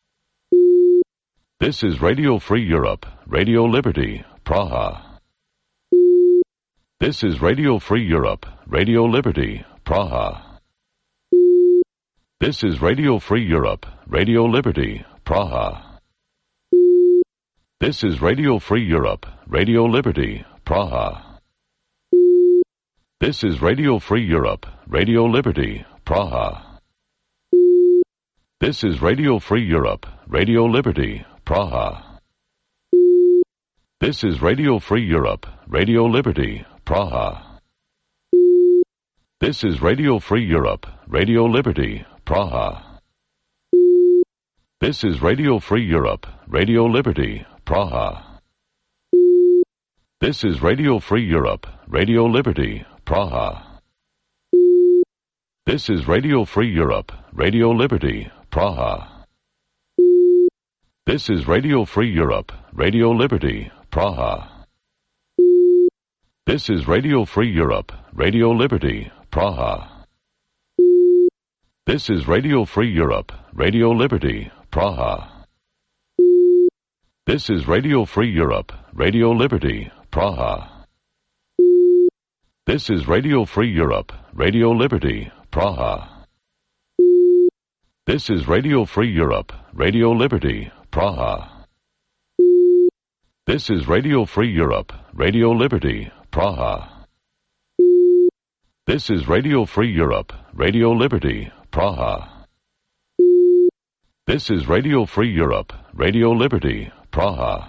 Speaker 17: This is Radio Free Europe, Radio Liberty, Praha. This is Radio Free Europe, Radio Liberty, Praha. This is Radio Free Europe, Radio Liberty, Praha. This is Radio Free Europe, Radio Liberty, Praha. This is Radio Free Europe, Radio Liberty, Praha. This is Radio Free Europe, Radio Liberty, Praha. This is Radio Free Europe, Radio Liberty, Praha. This is Radio Free Europe, Radio Liberty, Praha. This is Radio Free Europe, Radio Liberty, Praha. This is Radio Free Europe, Radio Liberty, Praha. This is Radio Free Europe, Radio Liberty, Praha. This is Radio Free Europe, Radio Liberty, Praha. This is Radio Free Europe, Radio Liberty, Praha. This is Radio Free Europe, Radio Liberty, Praha. This is Radio Free Europe, Radio Liberty, Praha. This is Radio Free Europe, Radio Liberty, Praha. This is Radio Free Europe, Radio Liberty, Praha. This is Radio Free Europe, Radio Liberty, Praha. This is Radio Free Europe, Radio Liberty, Praha. This is Radio Free Europe, Radio Liberty, Praha.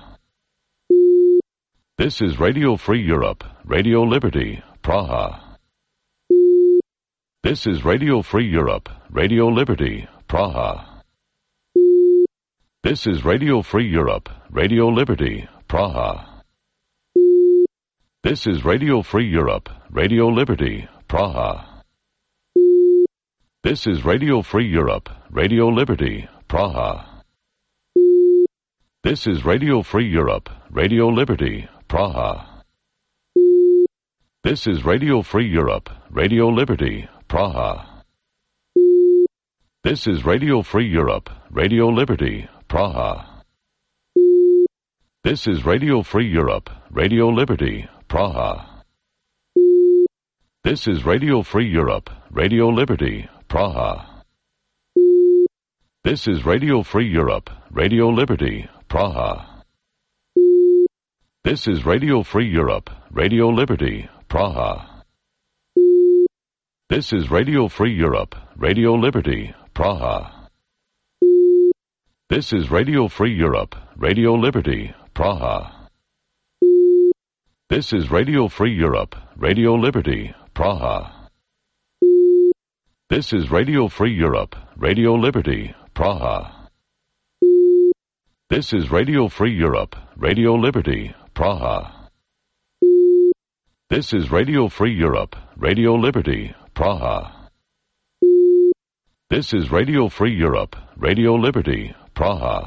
Speaker 17: This is Radio Free Europe, Radio Liberty, Praha. This is Radio Free Europe, Radio Liberty, Praha. This is Radio Free Europe, Radio Liberty, Praha. This is Radio Free Europe, Radio Liberty, Praha. This is Radio Free Europe, Radio Liberty, Praha. This is Radio Free Europe, Radio Liberty, Praha. This is Radio Free Europe, Radio Liberty, Praha. This is Radio Free Europe, Radio Liberty, Praha. This is Radio Free Europe, Radio Liberty, Praha. This is Radio Free Europe, Radio Liberty, Praha. This is Radio Free Europe, Radio Liberty, Praha. This is Radio Free Europe, Radio Liberty, Praha. This is Radio Free Europe, Radio Liberty, Praha. This is Radio Free Europe, Radio Liberty, Praha. This is Radio Free Europe, Radio Liberty, Praha. This is Radio Free Europe, Radio Liberty, Praha. This is Radio Free Europe, Radio Liberty, Praha. This is Radio Free Europe, Radio Liberty, Praha. This is Radio Free Europe, Radio Liberty, Praha.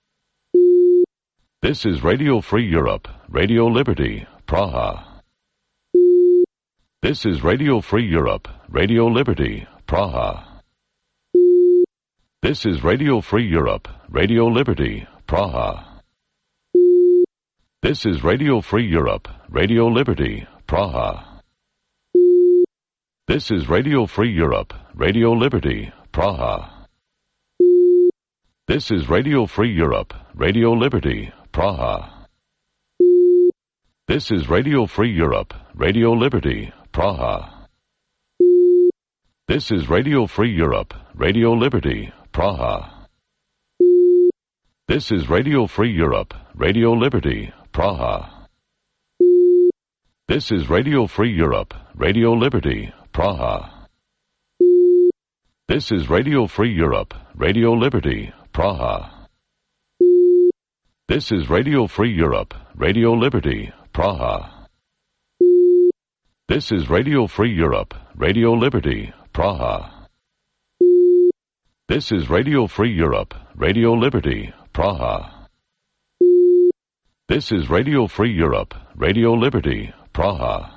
Speaker 17: This is Radio Free Europe, Radio Liberty, Praha. This is Radio Free Europe, Radio Liberty, Praha. This is Radio Free Europe, Radio Liberty, Praha. This is Radio Free Europe, Radio Liberty, Praha. This is Radio Free Europe, Radio Liberty, Praha. This is Radio Free Europe, Radio Liberty, Praha. This is Radio Free Europe, Radio Liberty, Praha. This is Radio Free Europe, Radio Liberty, Praha. This is Radio Free Europe, Radio Liberty, Praha. This is Radio Free Europe, Radio Liberty, Praha. This is Radio Free Europe, Radio Liberty, Praha. This is Radio Free Europe, Radio Liberty, Praha. This is Radio Free Europe, Radio Liberty, Praha. This is Radio Free Europe, Radio Liberty, Praha. This is Radio Free Europe, Radio Liberty, Praha.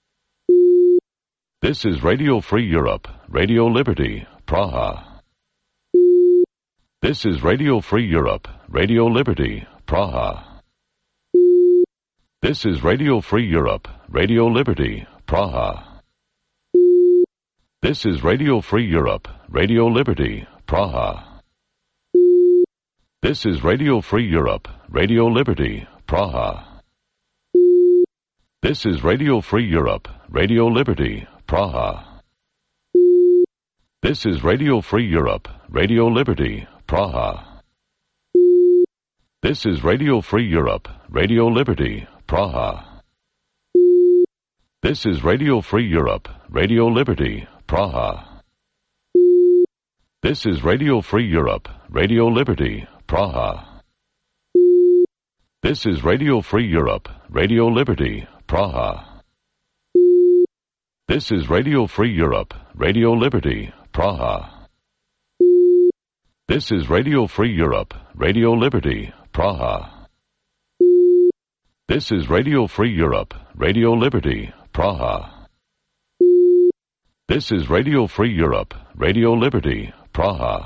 Speaker 17: This is Radio Free Europe, Radio Liberty, Praha. This is Radio Free Europe, Radio Liberty, Praha. This is Radio Free Europe, Radio Liberty, Praha. This is Radio Free Europe, Radio Liberty, Praha. This is Radio Free Europe, Radio Liberty, Praha. This is Radio Free Europe, Radio Liberty, Praha. This is Radio Free Europe, Radio Liberty, Praha. This is Radio Free Europe, Radio Liberty, Praha. This is Radio Free Europe, Radio Liberty, Praha. This is Radio Free Europe, Radio Liberty, Praha. This is Radio Free Europe, Radio Liberty, Praha. This is Radio Free Europe, Radio Liberty, Praha. This is Radio Free Europe, Radio Liberty, Praha. This is Radio Free Europe, Radio Liberty, Praha. This is Radio Free Europe, Radio Liberty, Praha.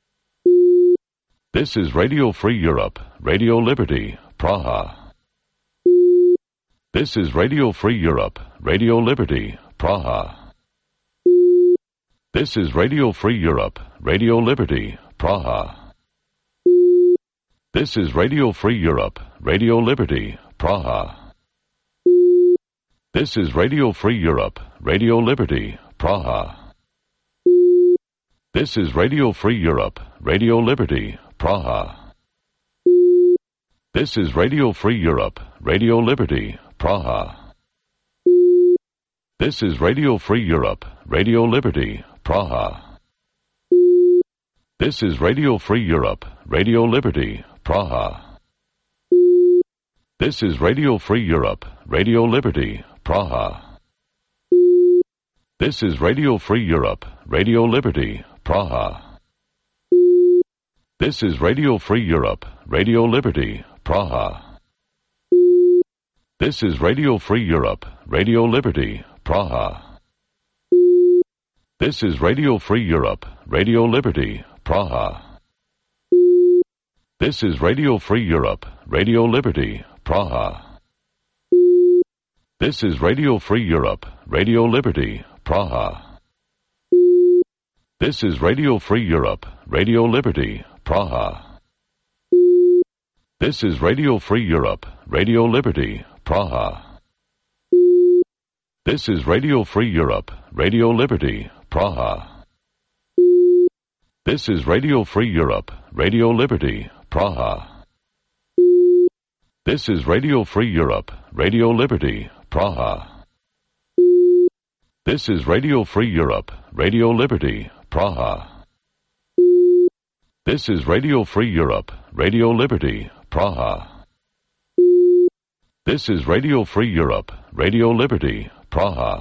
Speaker 17: This is Radio Free Europe, Radio Liberty, Praha. This is Radio Free Europe, Radio Liberty, Praha. This is Radio Free Europe, Radio Liberty, Praha. This is Radio Free Europe, Radio Liberty, Praha. This is Radio Free Europe, Radio Liberty, Praha. This is Radio Free Europe, Radio Liberty, Praha. This is Radio Free Europe, Radio Liberty, Praha. This is Radio Free Europe, Radio Liberty, Praha. This is Radio Free Europe, Radio Liberty, Praha. This is Radio Free Europe, Radio Liberty, Praha. This is Radio Free Europe, Radio Liberty, Praha. This is Radio Free Europe, Radio Liberty, Praha. This is Radio Free Europe, Radio Liberty, Praha. This is Radio Free Europe, Radio Liberty, Praha. This is Radio Free Europe, Radio Liberty, Praha. This is Radio Free Europe, Radio Liberty, Praha. This is Radio Free Europe, Radio Liberty, Praha. This is Radio Free Europe, Radio Liberty, Praha. This is Radio Free Europe, Radio Liberty, Praha. This is Radio Free Europe, Radio Liberty, Praha. This is Radio Free Europe, Radio Liberty, Praha. This is Radio Free Europe, Radio Liberty, Praha. This is Radio Free Europe, Radio Liberty, Praha. This is Radio Free Europe, Radio Liberty, Praha.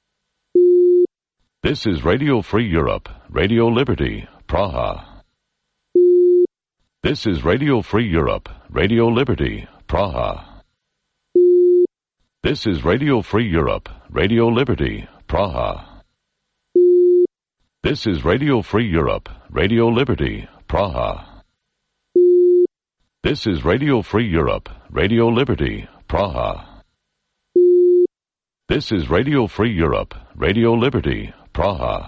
Speaker 17: This is Radio Free Europe, Radio Liberty, Praha. This is Radio Free Europe, Radio Liberty, Praha. This is Radio Free Europe, Radio Liberty, Praha. This is Radio Free Europe, Radio Liberty, Praha. This is Radio Free Europe, Radio Liberty, Praha. This is Radio Free Europe, Radio Liberty, Praha.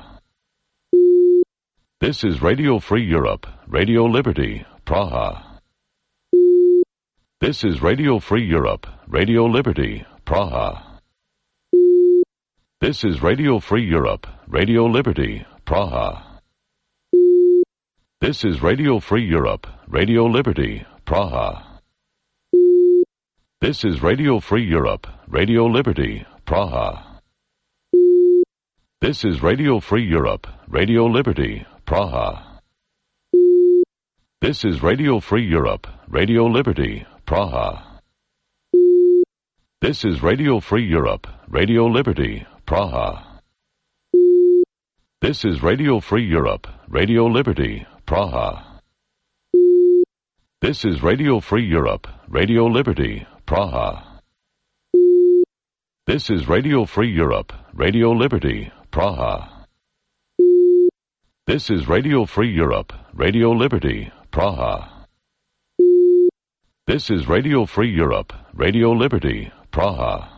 Speaker 17: This is Radio Free Europe, Radio Liberty, Praha. This is Radio Free Europe, Radio Liberty, Praha. This is Radio Free Europe, Radio Liberty, Praha. This is Radio Free Europe, Radio Liberty, Praha. This is Radio Free Europe, Radio Liberty, Praha. This is Radio Free Europe, Radio Liberty, Praha. This is Radio Free Europe, Radio Liberty, Praha. This is Radio Free Europe, Radio Liberty, Praha. This is Radio Free Europe, Radio Liberty, Praha. This is Radio Free Europe, Radio Liberty, Praha. This is Radio Free Europe, Radio Liberty, Praha. This is Radio Free Europe, Radio Liberty, Praha. This is Radio Free Europe, Radio Liberty, Praha.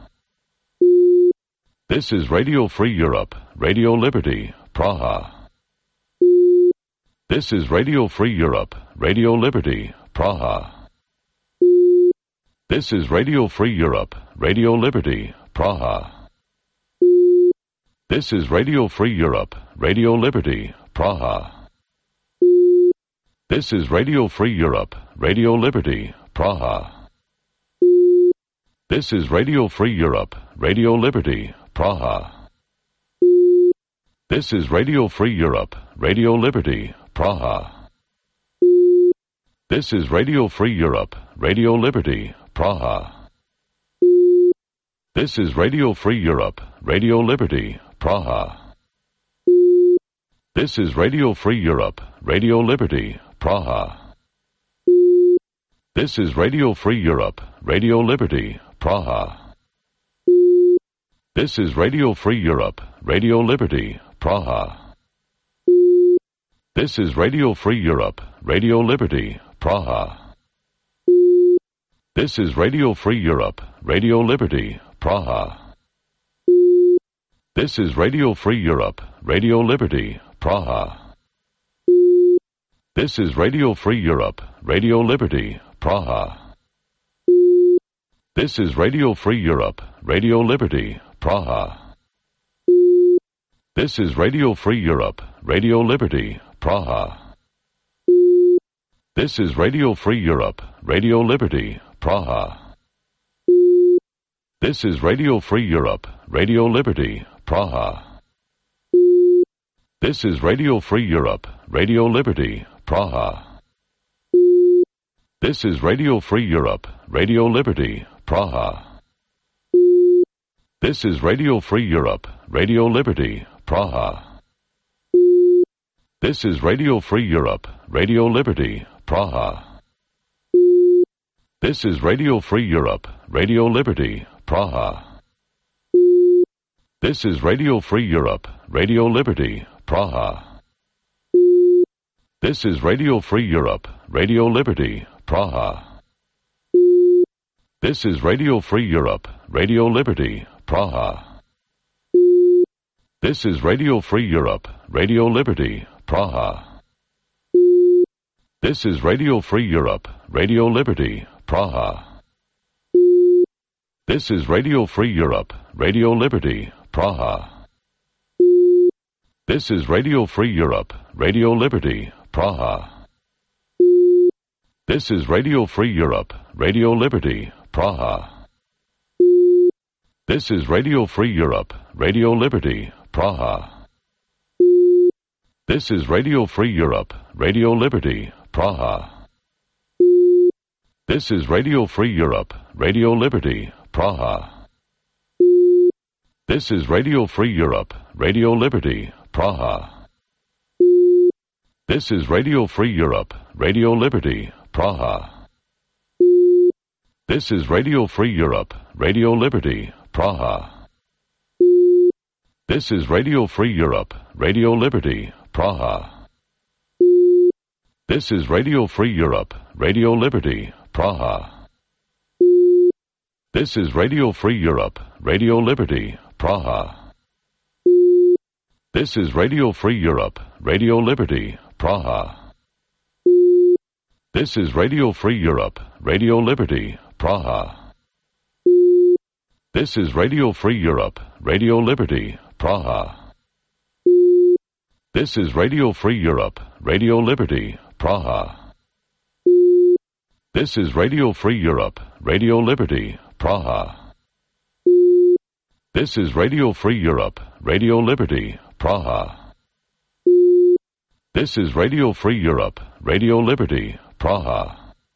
Speaker 17: This is Radio Free Europe, Radio Liberty, Praha. This is Radio Free Europe, Radio Liberty, Praha. This is Radio Free Europe, Radio Liberty, Praha. This is Radio Free Europe, Radio Liberty, Praha. This is Radio Free Europe, Radio Liberty, Praha. This is Radio Free Europe, Radio Liberty, Praha. This is Radio Free Europe, Radio Liberty, Praha. This is Radio Free Europe, Radio Liberty, Praha. This is Radio Free Europe, Radio Liberty, Praha. This is Radio Free Europe, Radio Liberty, Praha. This is Radio Free Europe, Radio Liberty, Praha. This is Radio Free Europe, Radio Liberty, Praha. This is Radio Free Europe, Radio Liberty, Praha. This is Radio Free Europe, Radio Liberty, Praha. This is Radio Free Europe, Radio Liberty, Praha. This is Radio Free Europe, Radio Liberty, Praha. This is Radio Free Europe, Radio Liberty, Praha. This is Radio Free Europe, Radio Liberty, Praha. This is Radio Free Europe, Radio Liberty, Praha. This is Radio Free Europe, Radio Liberty, Praha. This is Radio Free Europe, Radio Liberty, Praha. This is Radio Free Europe, Radio Liberty, Praha. This is Radio Free Europe, Radio Liberty, Praha. This is Radio Free Europe, Radio Liberty, Praha. This is Radio Free Europe, Radio Liberty, Praha. This is Radio Free Europe, Radio Liberty, Praha. This is Radio Free Europe, Radio Liberty, Praha. This is Radio Free Europe, Radio Liberty, Praha. This is Radio Free Europe, Radio Liberty, Praha. This is Radio Free Europe, Radio Liberty, Praha. This is Radio Free Europe, Radio Liberty, Praha. This is Radio Free Europe, Radio Liberty, Praha. This is Radio Free Europe, Radio Liberty, Praha. This is Radio Free Europe, Radio Liberty, Praha. This is Radio Free Europe, Radio Liberty, Praha. This is Radio Free Europe, Radio Liberty, Praha. This is Radio Free Europe, Radio Liberty, Praha. This is Radio Free Europe, Radio Liberty, Praha. This is Radio Free Europe, Radio Liberty, Praha. This is Radio Free Europe, Radio Liberty, Praha. This is Radio Free Europe, Radio Liberty, Praha. This is Radio Free Europe, Radio Liberty, Praha. This is Radio Free Europe, Radio Liberty, Praha. This is Radio Free Europe, Radio Liberty, Praha. This is Radio Free Europe, Radio Liberty, Praha. This is Radio Free Europe, Radio Liberty, Praha. This is Radio Free Europe, Radio Liberty, Praha. This is Radio Free Europe, Radio Liberty, Praha. This is Radio Free Europe, Radio Liberty, Praha.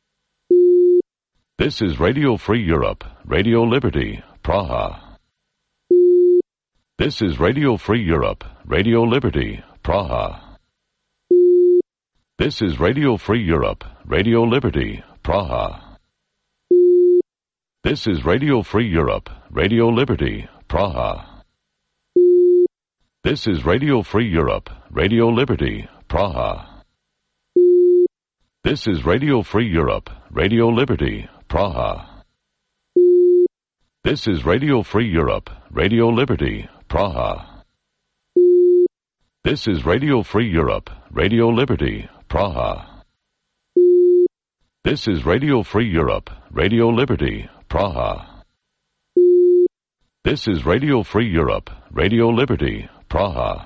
Speaker 17: This is Radio Free Europe, Radio Liberty, Praha. This is Radio Free Europe, Radio Liberty, Praha. This is Radio Free Europe, Radio Liberty, Praha. This is Radio Free Europe, Radio Liberty, Praha. This is Radio Free Europe, Radio Liberty, Praha. This is Radio Free Europe, Radio Liberty, Praha. This is Radio Free Europe, Radio Liberty, Praha. This is Radio Free Europe, Radio Liberty, Praha. This is Radio Free Europe, Radio Liberty, Praha. This is Radio Free Europe, Radio Liberty, Praha.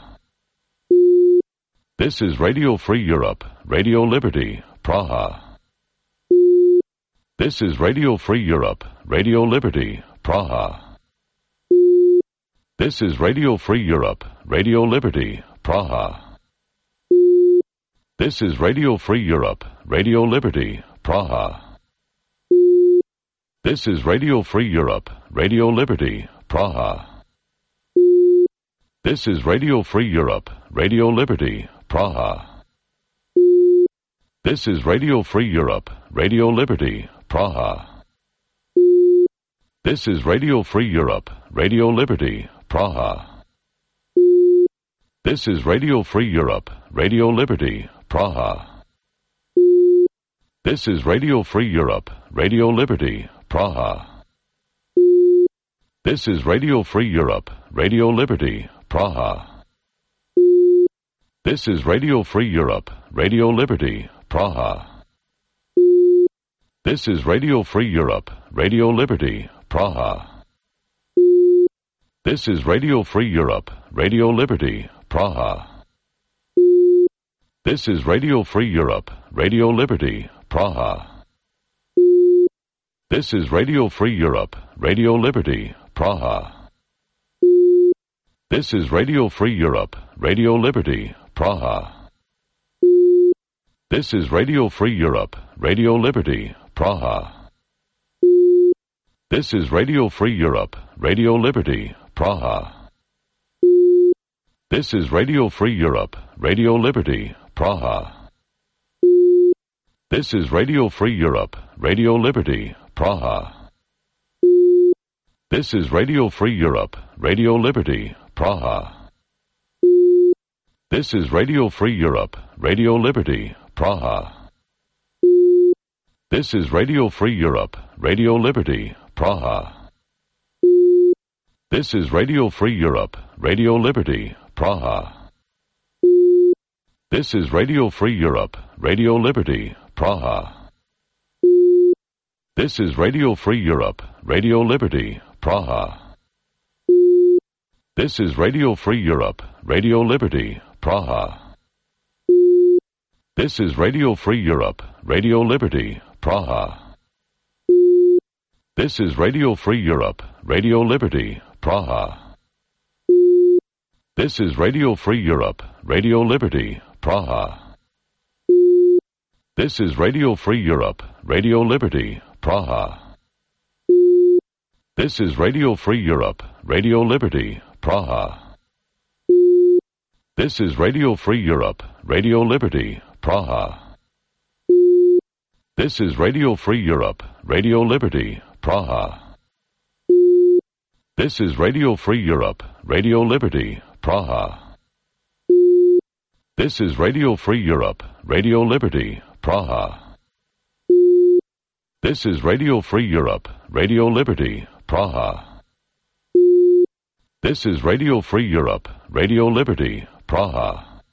Speaker 17: This is Radio Free Europe, Radio Liberty, Praha. This is Radio Free Europe, Radio Liberty, Praha. This is Radio Free Europe, Radio Liberty, Praha. This is Radio Free Europe, Radio Liberty, Praha. This is Radio Free Europe, Radio Liberty, Praha. This is Radio Free Europe, Radio Liberty, Praha. This is Radio Free Europe, Radio Liberty, Praha. This is Radio Free Europe, Radio Liberty, Praha. This is Radio Free Europe, Radio Liberty, Praha. This is Radio Free Europe, Radio Liberty, Praha. This is Radio Free Europe, Radio Liberty, Praha. This is Radio Free Europe, Radio Liberty, Praha. This is Radio Free Europe, Radio Liberty, Praha. This is Radio Free Europe, Radio Liberty, Praha. This is Radio Free Europe, Radio Liberty, Praha. This is Radio Free Europe, Radio Liberty, Praha. This is Radio Free Europe, Radio Liberty, Praha. This is Radio Free Europe, Radio Liberty, Praha. This is Radio Free Europe, Radio Liberty, Praha. This is Radio Free Europe, Radio Liberty, Praha. This is Radio Free Europe, Radio Liberty, Praha. This is Radio Free Europe, Radio Liberty, Praha. This is Radio Free Europe, Radio Liberty, Praha. This is Radio Free Europe, Radio Liberty, Praha. This is Radio Free Europe, Radio Liberty, Praha. This is Radio Free Europe, Radio Liberty, Praha. This is Radio Free Europe, Radio Liberty, Praha. This is Radio Free Europe, Radio Liberty, Praha. This is Radio Free Europe, Radio Liberty, Praha. This is Radio Free Europe, Radio Liberty, Praha. This is Radio Free Europe, Radio Liberty, Praha. This is Radio Free Europe, Radio Liberty, Praha. This is Radio Free Europe, Radio Liberty, Praha. This is Radio Free Europe, Radio Liberty, Praha. This is Radio Free Europe, Radio Liberty, Praha. This is Radio Free Europe, Radio Liberty, Praha. This is Radio Free Europe, Radio Liberty, Praha. This is Radio Free Europe, Radio Liberty, Praha. This is Radio Free Europe, Radio Liberty, Praha.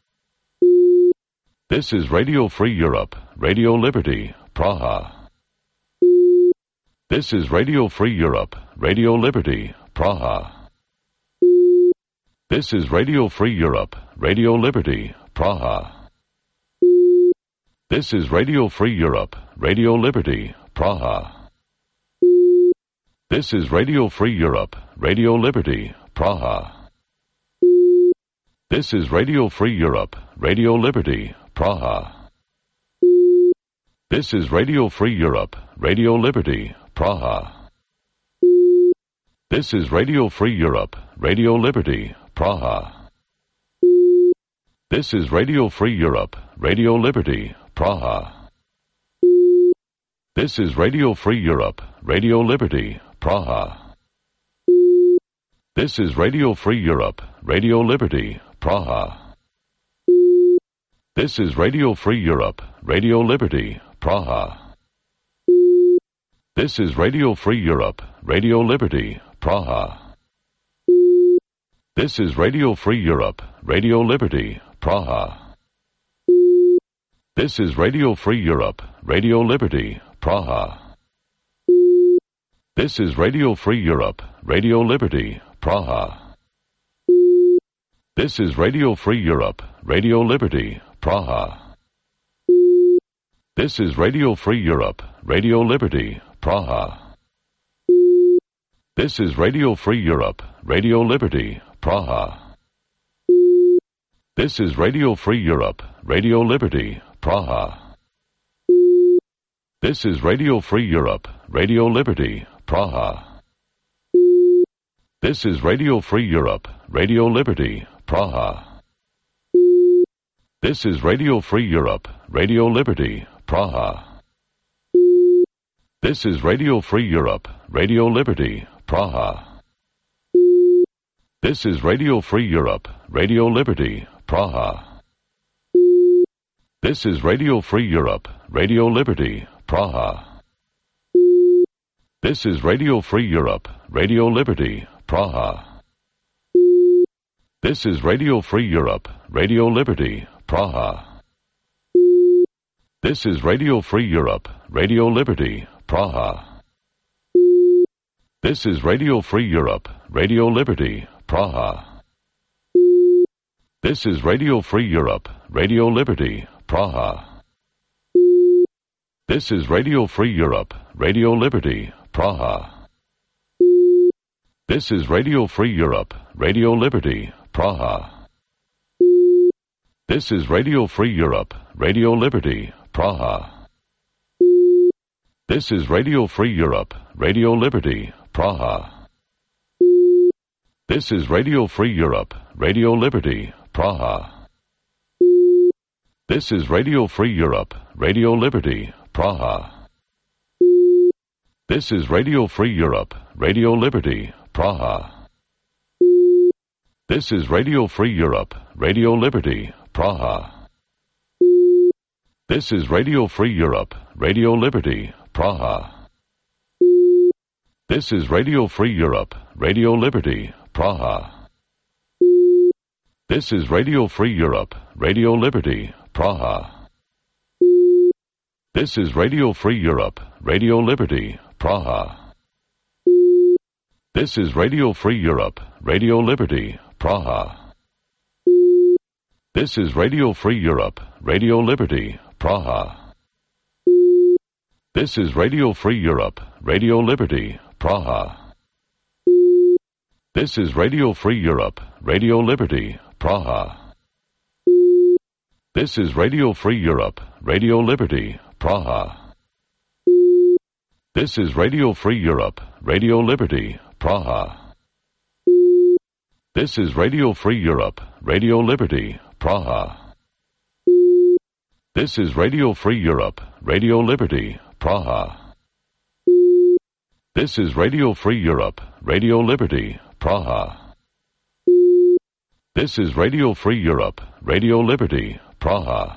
Speaker 17: This is Radio Free Europe, Radio Liberty, Praha. This is Radio Free Europe, Radio Liberty, Praha. This is Radio Free Europe, Radio Liberty, Praha. This is Radio Free Europe, Radio Liberty, Praha. This is Radio Free Europe, Radio Liberty, Praha. This is Radio Free Europe, Radio Liberty, Praha. This is Radio Free Europe, Radio Liberty, Praha. This is Radio Free Europe, Radio Liberty, Praha. This is Radio Free Europe, Radio Liberty, Praha. This is Radio Free Europe, Radio Liberty, Praha. This is Radio Free Europe, Radio Liberty, Praha. This is Radio Free Europe, Radio Liberty, Praha. This is Radio Free Europe, Radio Liberty, Praha. This is Radio Free Europe, Radio Liberty, Praha. This is Radio Free Europe, Radio Liberty, Praha. This is Radio Free Europe, Radio Liberty, Praha. This is Radio Free Europe, Radio Liberty, Praha. This is Radio Free Europe, Radio Liberty, Praha. This is Radio Free Europe, Radio Liberty, Praha. This is Radio Free Europe, Radio Liberty, Praha. This is Radio Free Europe, Radio Liberty, Praha. This is Radio Free Europe, Radio Liberty, Praha. This is Radio Free Europe, Radio Liberty, Praha. This is Radio Free Europe, Radio Liberty, Praha. This is Radio Free Europe, Radio Liberty, Praha. This is Radio Free Europe, Radio Liberty, Praha. This is Radio Free Europe, Radio Liberty, Praha. This is Radio Free Europe, Radio Liberty, Praha. This is Radio Free Europe, Radio Liberty, Praha. This is Radio Free Europe, Radio Liberty, Praha. This is Radio Free Europe, Radio Liberty, Praha. This is Radio Free Europe, Radio Liberty, Praha. This is Radio Free Europe, Radio Liberty, Praha. This is Radio Free Europe, Radio Liberty, Praha. This is Radio Free Europe, Radio Liberty, Praha. This is Radio Free Europe, Radio Liberty, Praha. This is Radio Free Europe, Radio Liberty, Praha. This is Radio Free Europe, Radio Liberty, Praha. This is Radio Free Europe, Radio Liberty, Praha. This is Radio Free Europe, Radio Liberty, Praha. This is Radio Free Europe, Radio Liberty, Praha. This is Radio Free Europe, Radio Liberty, Praha. This is Radio Free Europe, Radio Liberty, Praha. This is Radio Free Europe, Radio Liberty, Praha. This is Radio Free Europe, Radio Liberty, Praha. This is Radio Free Europe, Radio Liberty, Praha. This is Radio Free Europe, Radio Liberty, Praha. This is Radio Free Europe, Radio Liberty, Praha. This is Radio Free Europe, Radio Liberty, Praha. This is Radio Free Europe, Radio Liberty, Praha. This is Radio Free Europe, Radio Liberty, Praha. This is Radio Free Europe, Radio Liberty, Praha. This is Radio Free Europe, Radio Liberty, Praha.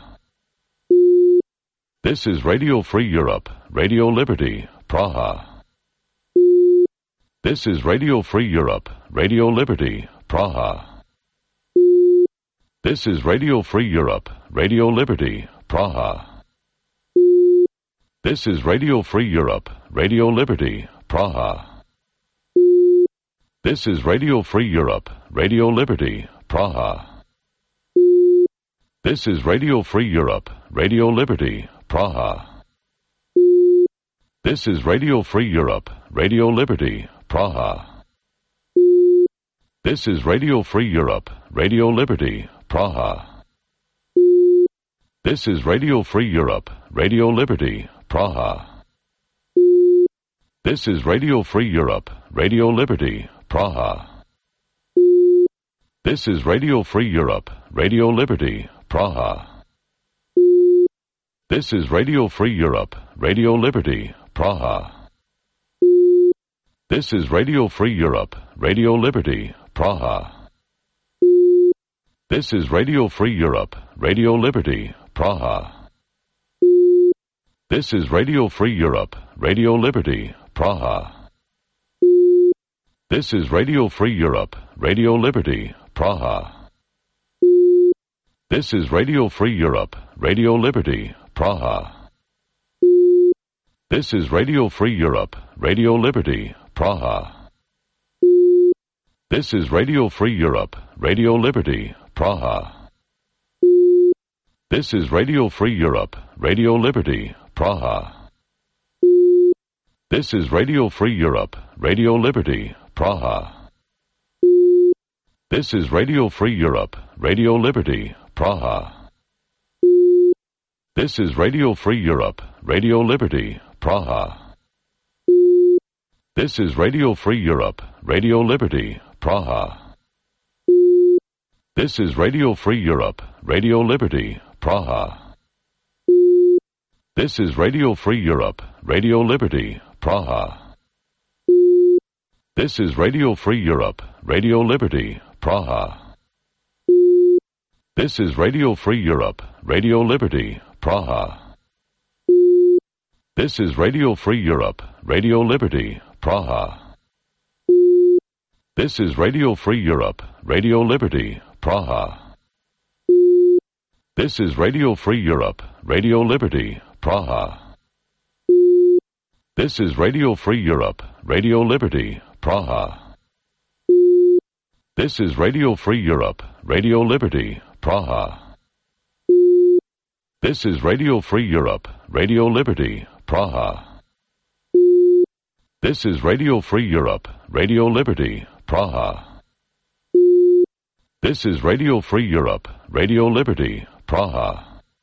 Speaker 17: This is Radio Free Europe, Radio Liberty, Praha. This is Radio Free Europe, Radio Liberty, Praha. This is Radio Free Europe, Radio Liberty, Praha. This is Radio Free Europe, Radio Liberty, Praha. This is Radio Free Europe, Radio Liberty, Praha. This is Radio Free Europe, Radio Liberty, Praha. This is Radio Free Europe, Radio Liberty, Praha. This is Radio Free Europe, Radio Liberty, Praha. This is Radio Free Europe, Radio Liberty, Praha. This is Radio Free Europe, Radio Liberty, Praha. This is Radio Free Europe, Radio Liberty, Praha. This is Radio Free Europe, Radio Liberty, Praha. This is Radio Free Europe, Radio Liberty, Praha. This is Radio Free Europe, Radio Liberty, Praha. This is Radio Free Europe, Radio Liberty, Praha. This is Radio Free Europe, Radio Liberty, Praha. This is Radio Free Europe, Radio Liberty, Praha. This is Radio Free Europe, Radio Liberty, Praha. This is Radio Free Europe, Radio Liberty, Praha. This is Radio Free Europe, Radio Liberty, Praha. This is Radio Free Europe, Radio Liberty, Praha. This is Radio Free Europe, Radio Liberty, Praha. This is Radio Free Europe, Radio Liberty, Praha. This is Radio Free Europe, Radio Liberty, Praha. This is Radio Free Europe, Radio Liberty, Praha. This is Radio Free Europe, Radio Liberty, Praha. This is Radio Free Europe, Radio Liberty, Praha. This is Radio Free Europe, Radio Liberty, Praha. This is Radio Free Europe, Radio Liberty, Praha. This is Radio Free Europe, Radio Liberty, Praha. This is Radio Free Europe, Radio Liberty, Praha. This is Radio Free Europe, Radio Liberty, Praha. This is Radio Free Europe, Radio Liberty, Praha. This is Radio Free Europe, Radio Liberty, Praha. This is Radio Free Europe, Radio Liberty, Praha. This is Radio Free Europe, Radio Liberty, Praha.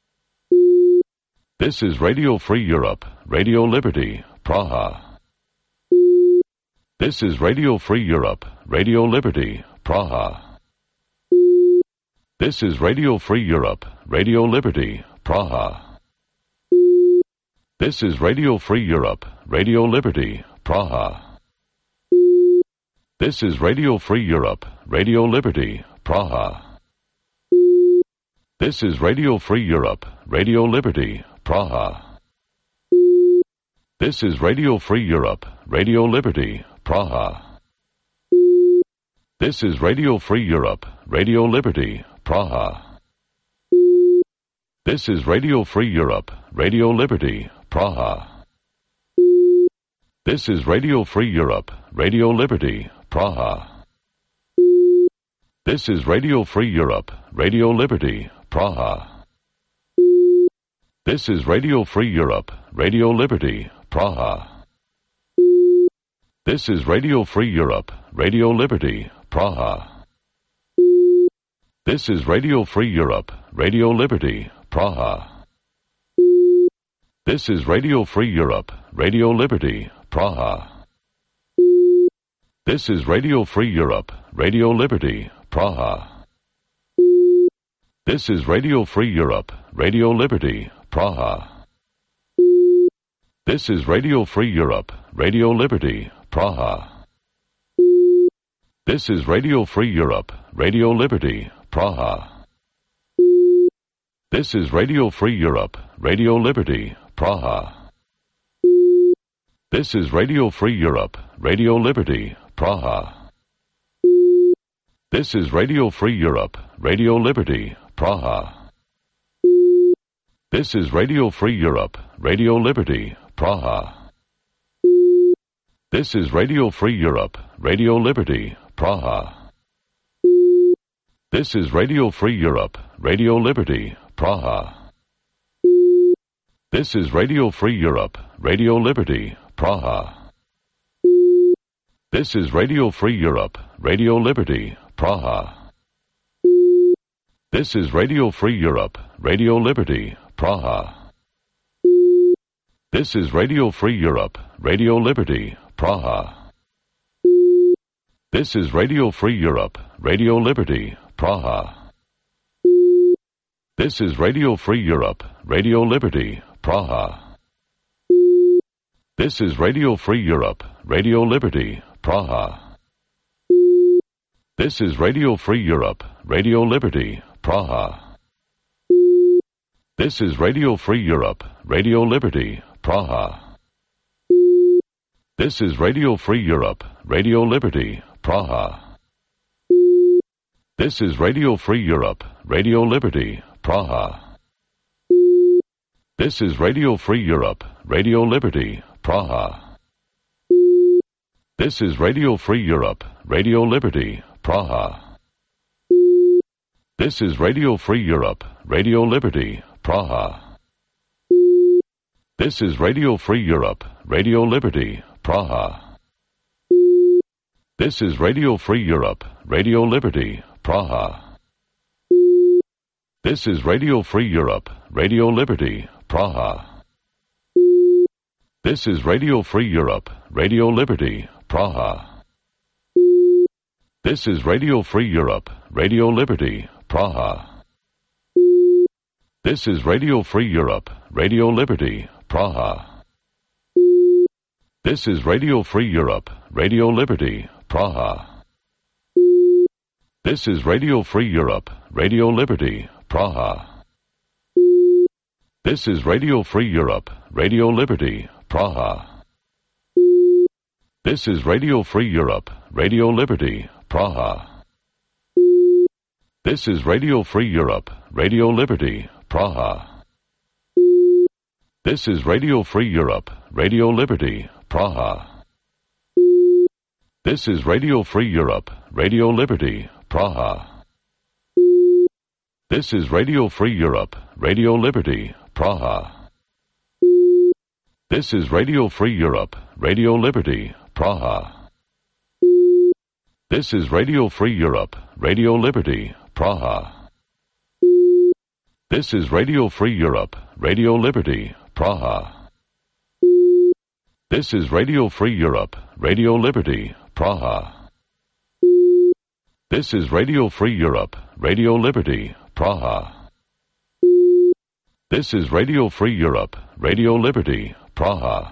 Speaker 17: This is Radio Free Europe, Radio Liberty, Praha. This is Radio Free Europe, Radio Liberty, Praha. This is Radio Free Europe, Radio Liberty, Praha. This is Radio Free Europe, Radio Liberty, Praha. This is Radio Free Europe, Radio Liberty, Praha. This is Radio Free Europe, Radio Liberty, Praha. This is Radio Free Europe, Radio Liberty, Praha. This is Radio Free Europe, Radio Liberty, Praha. This is Radio Free Europe, Radio Liberty, Praha. This is Radio Free Europe, Radio Liberty, Praha. This is Radio Free Europe, Radio Liberty, Praha. This is Radio Free Europe, Radio Liberty, Praha. This is Radio Free Europe, Radio Liberty, Praha. This is Radio Free Europe, Radio Liberty, Praha. This is Radio Free Europe, Radio Liberty, Praha. This is Radio Free Europe, Radio Liberty, Praha. This is Radio Free Europe, Radio Liberty, Praha. This is Radio Free Europe, Radio Liberty, Praha. This is Radio Free Europe, Radio Liberty, Praha. This is Radio Free Europe, Radio Liberty, Praha. This is Radio Free Europe, Radio Liberty, Praha. This is Radio Free Europe, Radio Liberty, Praha. This is Radio Free Europe, Radio Liberty, Praha. This is Radio Free Europe, Radio Liberty, Praha. This is Radio Free Europe, Radio Liberty, Praha. This is Radio Free Europe, Radio Liberty, Praha. This is Radio Free Europe, Radio Liberty, Praha. This is Radio Free Europe, Radio Liberty, Praha. This is Radio Free Europe, Radio Liberty, Praha. This is Radio Free Europe, Radio Liberty, Praha. This is Radio Free Europe, Radio Liberty, Praha. This is Radio Free Europe, Radio Liberty, Praha. This is Radio Free Europe, Radio Liberty, Praha. This is Radio Free Europe, Radio Liberty, Praha. This is Radio Free Europe, Radio Liberty, Praha. This is Radio Free Europe, Radio Liberty, Praha. This is Radio Free Europe, Radio Liberty, Praha. This is Radio Free Europe, Radio Liberty, Praha. This is Radio Free Europe, Radio Liberty, Praha. This is Radio Free Europe, Radio Liberty, Praha. This is Radio Free Europe, Radio Liberty, Praha. This is Radio Free Europe, Radio Liberty, Praha. This is Radio Free Europe, Radio Liberty, Praha. This is Radio Free Europe, Radio Liberty, Praha. This is Radio Free Europe, Radio Liberty, Praha. This is Radio Free Europe, Radio Liberty, Praha. This is Radio Free Europe, Radio Liberty, Praha. This is Radio Free Europe, Radio Liberty, Praha. This is Radio Free Europe, Radio Liberty, Praha. This is Radio Free Europe, Radio Liberty, Praha. This is Radio Free Europe, Radio Liberty, Praha. This is Radio Free Europe, Radio Liberty, Praha. This is Radio Free Europe, Radio Liberty, Praha. This is Radio Free Europe, Radio Liberty, Praha. This is Radio Free Europe, Radio Liberty, Praha. This is Radio Free Europe, Radio Liberty, Praha. This is Radio Free Europe, Radio Liberty, Praha. This is Radio Free Europe, Radio Liberty, Praha. This is Radio Free Europe, Radio Liberty, Praha.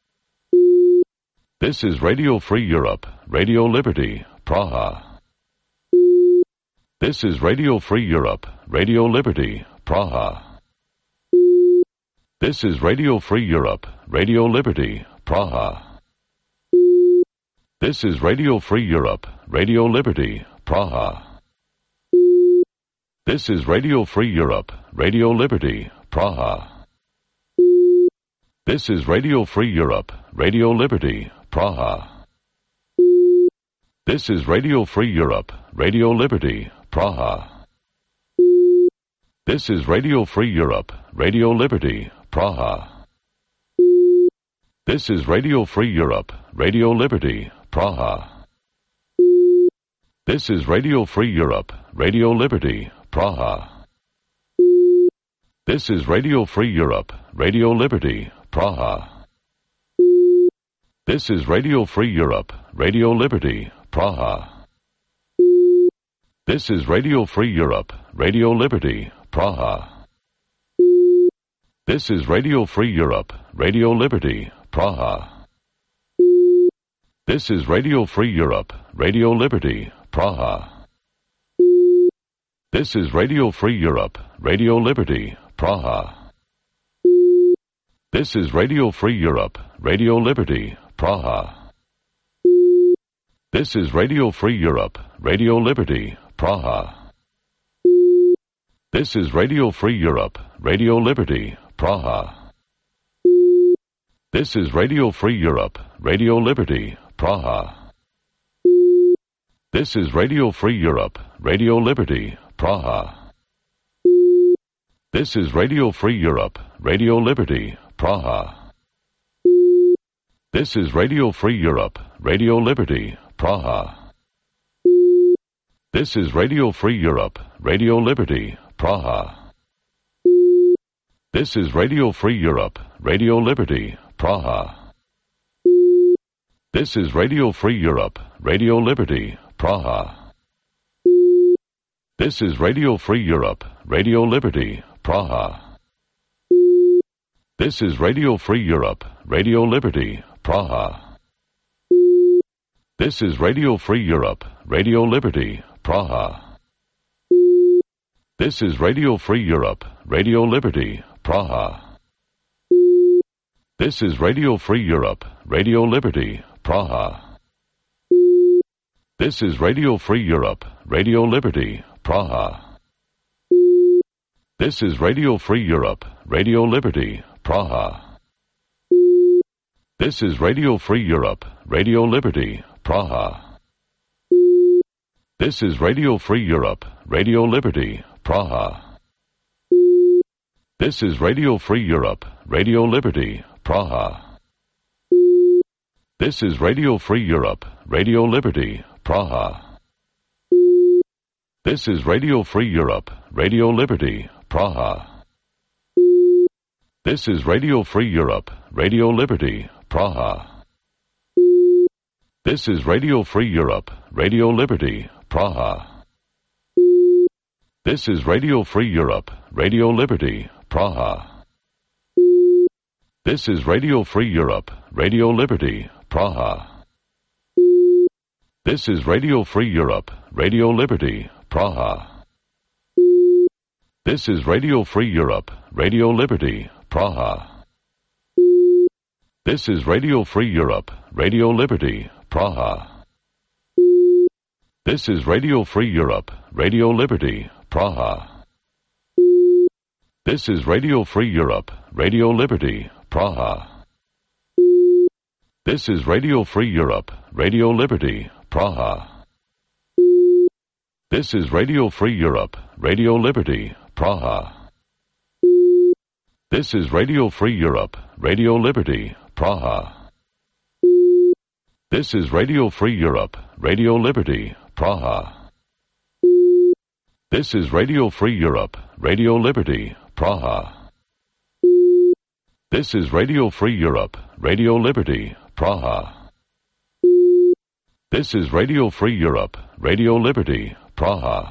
Speaker 17: This is Radio Free Europe, Radio Liberty, Praha. This is Radio Free Europe, Radio Liberty, Praha. This is Radio Free Europe, Radio Liberty, Praha. This is Radio Free Europe, Radio Liberty, Praha. This is Radio Free Europe, Radio Liberty, Praha. This is Radio Free Europe, Radio Liberty, Praha. This is Radio Free Europe, Radio Liberty, Praha. This is Radio Free Europe, Radio Liberty, Praha. This is Radio Free Europe, Radio Liberty, Praha. This is Radio Free Europe, Radio Liberty, Praha. This is Radio Free Europe, Radio Liberty, Praha. This is Radio Free Europe, Radio Liberty, Praha. This is Radio Free Europe, Radio Liberty, Praha. This is Radio Free Europe, Radio Liberty, Praha. This is Radio Free Europe, Radio Liberty, Praha. This is Radio Free Europe, Radio Liberty, Praha. This is Radio Free Europe, Radio Liberty, Praha. This is Radio Free Europe, Radio Liberty, Praha. This is Radio Free Europe, Radio Liberty, Praha. This is Radio Free Europe, Radio Liberty, Praha. This is Radio Free Europe, Radio Liberty, Praha. This is Radio Free Europe, Radio Liberty, Praha. This is Radio Free Europe, Radio Liberty, Praha. This is Radio Free Europe, Radio Liberty, Praha. This is Radio Free Europe, Radio Liberty, Praha. This is Radio Free Europe, Radio Liberty, Praha. This is Radio Free Europe, Radio Liberty, Praha. This is Radio Free Europe, Radio Liberty, Praha. This is Radio Free Europe, Radio Liberty, Praha. This is Radio Free Europe, Radio Liberty, Praha. This is Radio Free Europe, Radio Liberty, Praha. This is Radio Free Europe, Radio Liberty, Praha. This is Radio Free Europe, Radio Liberty, Praha. This is Radio Free Europe, Radio Liberty, Praha. This is Radio Free Europe, Radio Liberty, Praha. This is Radio Free Europe, Radio Liberty, Praha. This is Radio Free Europe, Radio Liberty, Praha. This is Radio Free Europe, Radio Liberty, Praha. This is Radio Free Europe, Radio Liberty, Praha. This is Radio Free Europe, Radio Liberty, Praha. This is Radio Free Europe, Radio Liberty, Praha. This is Radio Free Europe, Radio Liberty, Praha. This is Radio Free Europe, Radio Liberty, Praha. This is Radio Free Europe, Radio Liberty, Praha. This is Radio Free Europe, Radio Liberty, Praha. This is Radio Free Europe, Radio Liberty, Praha. This is Radio Free Europe, Radio Liberty, Praha. This is Radio Free Europe, Radio Liberty, Praha. This is Radio Free Europe, Radio Liberty, Praha. This is Radio Free Europe, Radio Liberty, Praha. This is Radio Free Europe, Radio Liberty, Praha. This is Radio Free Europe, Radio Liberty, Praha. This is Radio Free Europe, Radio Liberty, Praha. This is Radio Free Europe, Radio Liberty, Praha.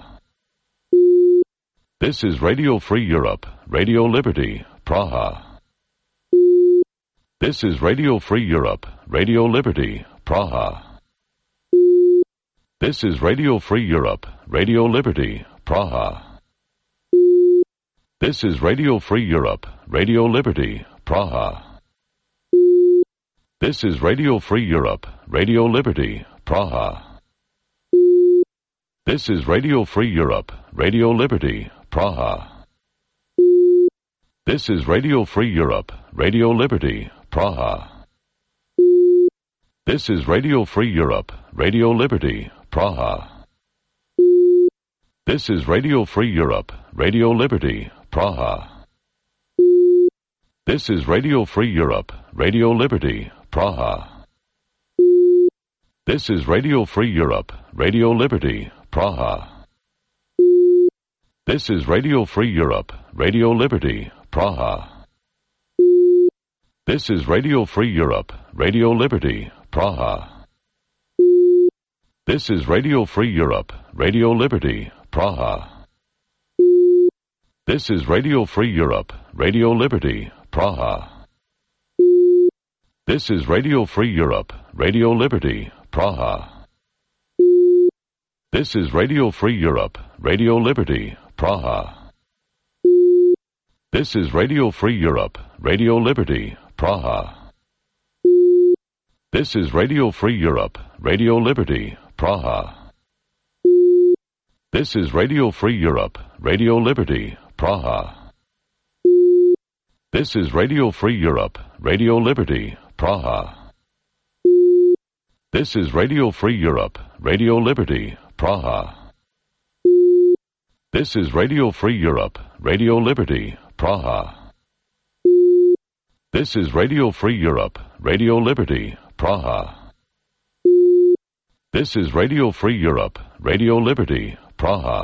Speaker 17: This is Radio Free Europe, Radio Liberty, Praha. This is Radio Free Europe, Radio Liberty, Praha. This is Radio Free Europe, Radio Liberty, Praha. This is Radio Free Europe, Radio Liberty, Praha. This is Radio Free Europe, Radio Liberty, Praha. This is Radio Free Europe, Radio Liberty, Praha. This is Radio Free Europe, Radio Liberty, Praha. This is Radio Free Europe, Radio Liberty, Praha. This is Radio Free Europe, Radio Liberty, Praha. This is Radio Free Europe, Radio Liberty, Praha. This is Radio Free Europe, Radio Liberty, Praha. This is Radio Free Europe, Radio Liberty, Praha. This is Radio Free Europe, Radio Liberty, Praha. This is Radio Free Europe, Radio Liberty, Praha. This is Radio Free Europe, Radio Liberty, Praha. This is Radio Free Europe, Radio Liberty, Praha. This is Radio Free Europe, Radio Liberty, Praha. This is Radio Free Europe, Radio Liberty, Praha. This is Radio Free Europe, Radio Liberty, Praha. This is Radio Free Europe, Radio Liberty, Praha. This is Radio Free Europe, Radio Liberty, Praha. This is Radio Free Europe, Radio Liberty, Praha. This is Radio Free Europe, Radio Liberty, Praha. This is Radio Free Europe, Radio Liberty, Praha. This is Radio Free Europe, Radio Liberty, Praha.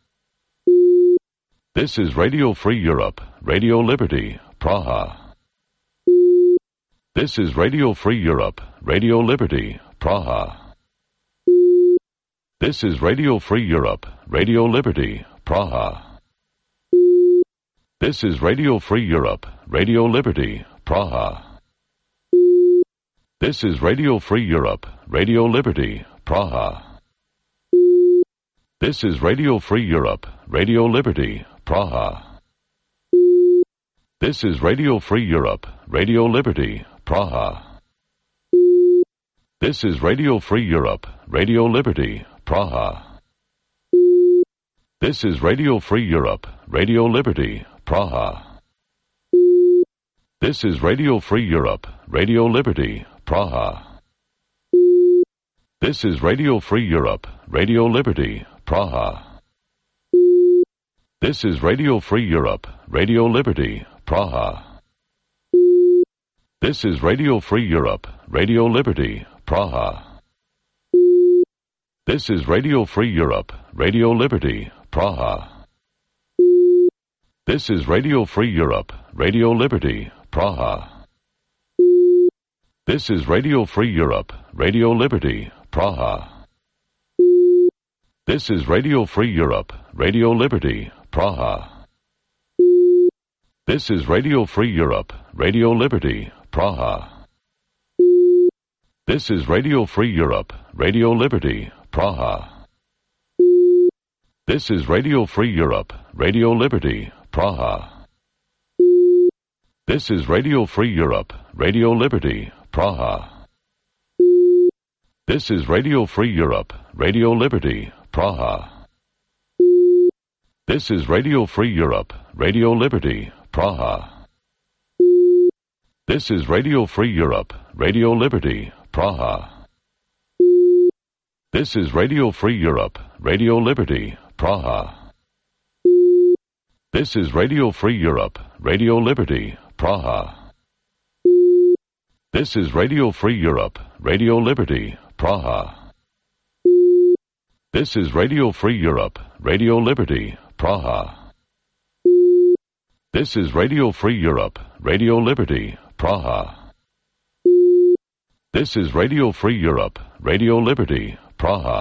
Speaker 17: This is Radio Free Europe, Radio Liberty, Praha. This is Radio Free Europe, Radio Liberty, Praha. This is Radio Free Europe, Radio Liberty, Praha. This is Radio Free Europe, Radio Liberty, Praha. This is Radio Free Europe, Radio Liberty, Praha. This is Radio Free Europe, Radio Liberty, Praha. This is Radio Free Europe, Radio Liberty, Praha. This is Radio Free Europe, Radio Liberty, Praha. This is Radio Free Europe, Radio Liberty, Praha. This is Radio Free Europe, Radio Liberty, Praha. This is Radio Free Europe, Radio Liberty, Praha. This is Radio Free Europe, Radio Liberty, Praha. This is Radio Free Europe, Radio Liberty, Praha. This is Radio Free Europe, Radio Liberty, Praha. This is Radio Free Europe, Radio Liberty, Praha. This is Radio Free Europe, Radio Liberty, Praha. This is Radio Free Europe, Radio Liberty, Praha. This is Radio Free Europe, Radio Liberty, Praha. This is Radio Free Europe, Radio Liberty, Praha. This is Radio Free Europe, Radio Liberty, Praha. This is Radio Free Europe, Radio Liberty, Praha. This is Radio Free Europe, Radio Liberty, Praha. This is Radio Free Europe, Radio Liberty, Praha. This is Radio Free Europe, Radio Liberty, Praha. This is Radio Free Europe, Radio Liberty, Praha. This is Radio Free Europe, Radio Liberty, Praha. This is Radio Free Europe, Radio Liberty, Praha. This is Radio Free Europe, Radio Liberty, Praha. This is Radio Free Europe, Radio Liberty, Praha. This is Radio Free Europe, Radio Liberty, Praha.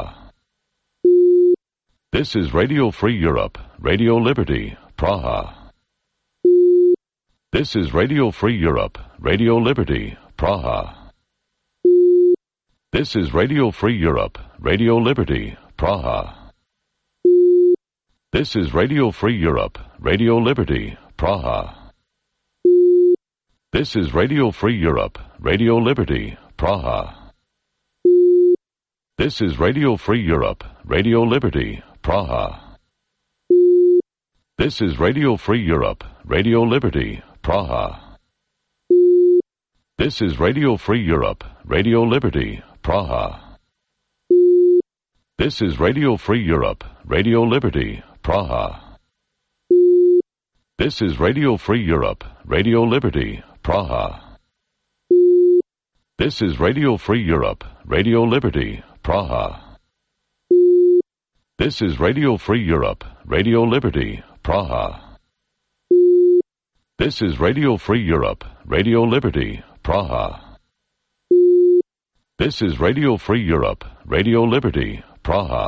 Speaker 17: This is Radio Free Europe, Radio Liberty, Praha. This is Radio Free Europe, Radio Liberty, Praha. This is Radio Free Europe, Radio Liberty, Praha. This is Radio Free Europe, Radio Liberty, Praha. This is Radio Free Europe, Radio Liberty, Praha. This is Radio Free Europe, Radio Liberty, Praha. This is Radio Free Europe, Radio Liberty, Praha. This is Radio Free Europe, Radio Liberty, Praha. This is Radio Free Europe, Radio Liberty, Praha. This is Radio Free Europe, Radio Liberty, Praha. This is Radio Free Europe, Radio Liberty, Praha. This is Radio Free Europe, Radio Liberty, Praha. This is Radio Free Europe, Radio Liberty, Praha. This is Radio Free Europe, Radio Liberty, Praha.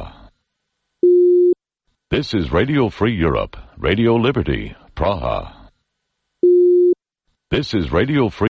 Speaker 17: This is Radio Free Europe, Radio Liberty, Praha. This is Radio Free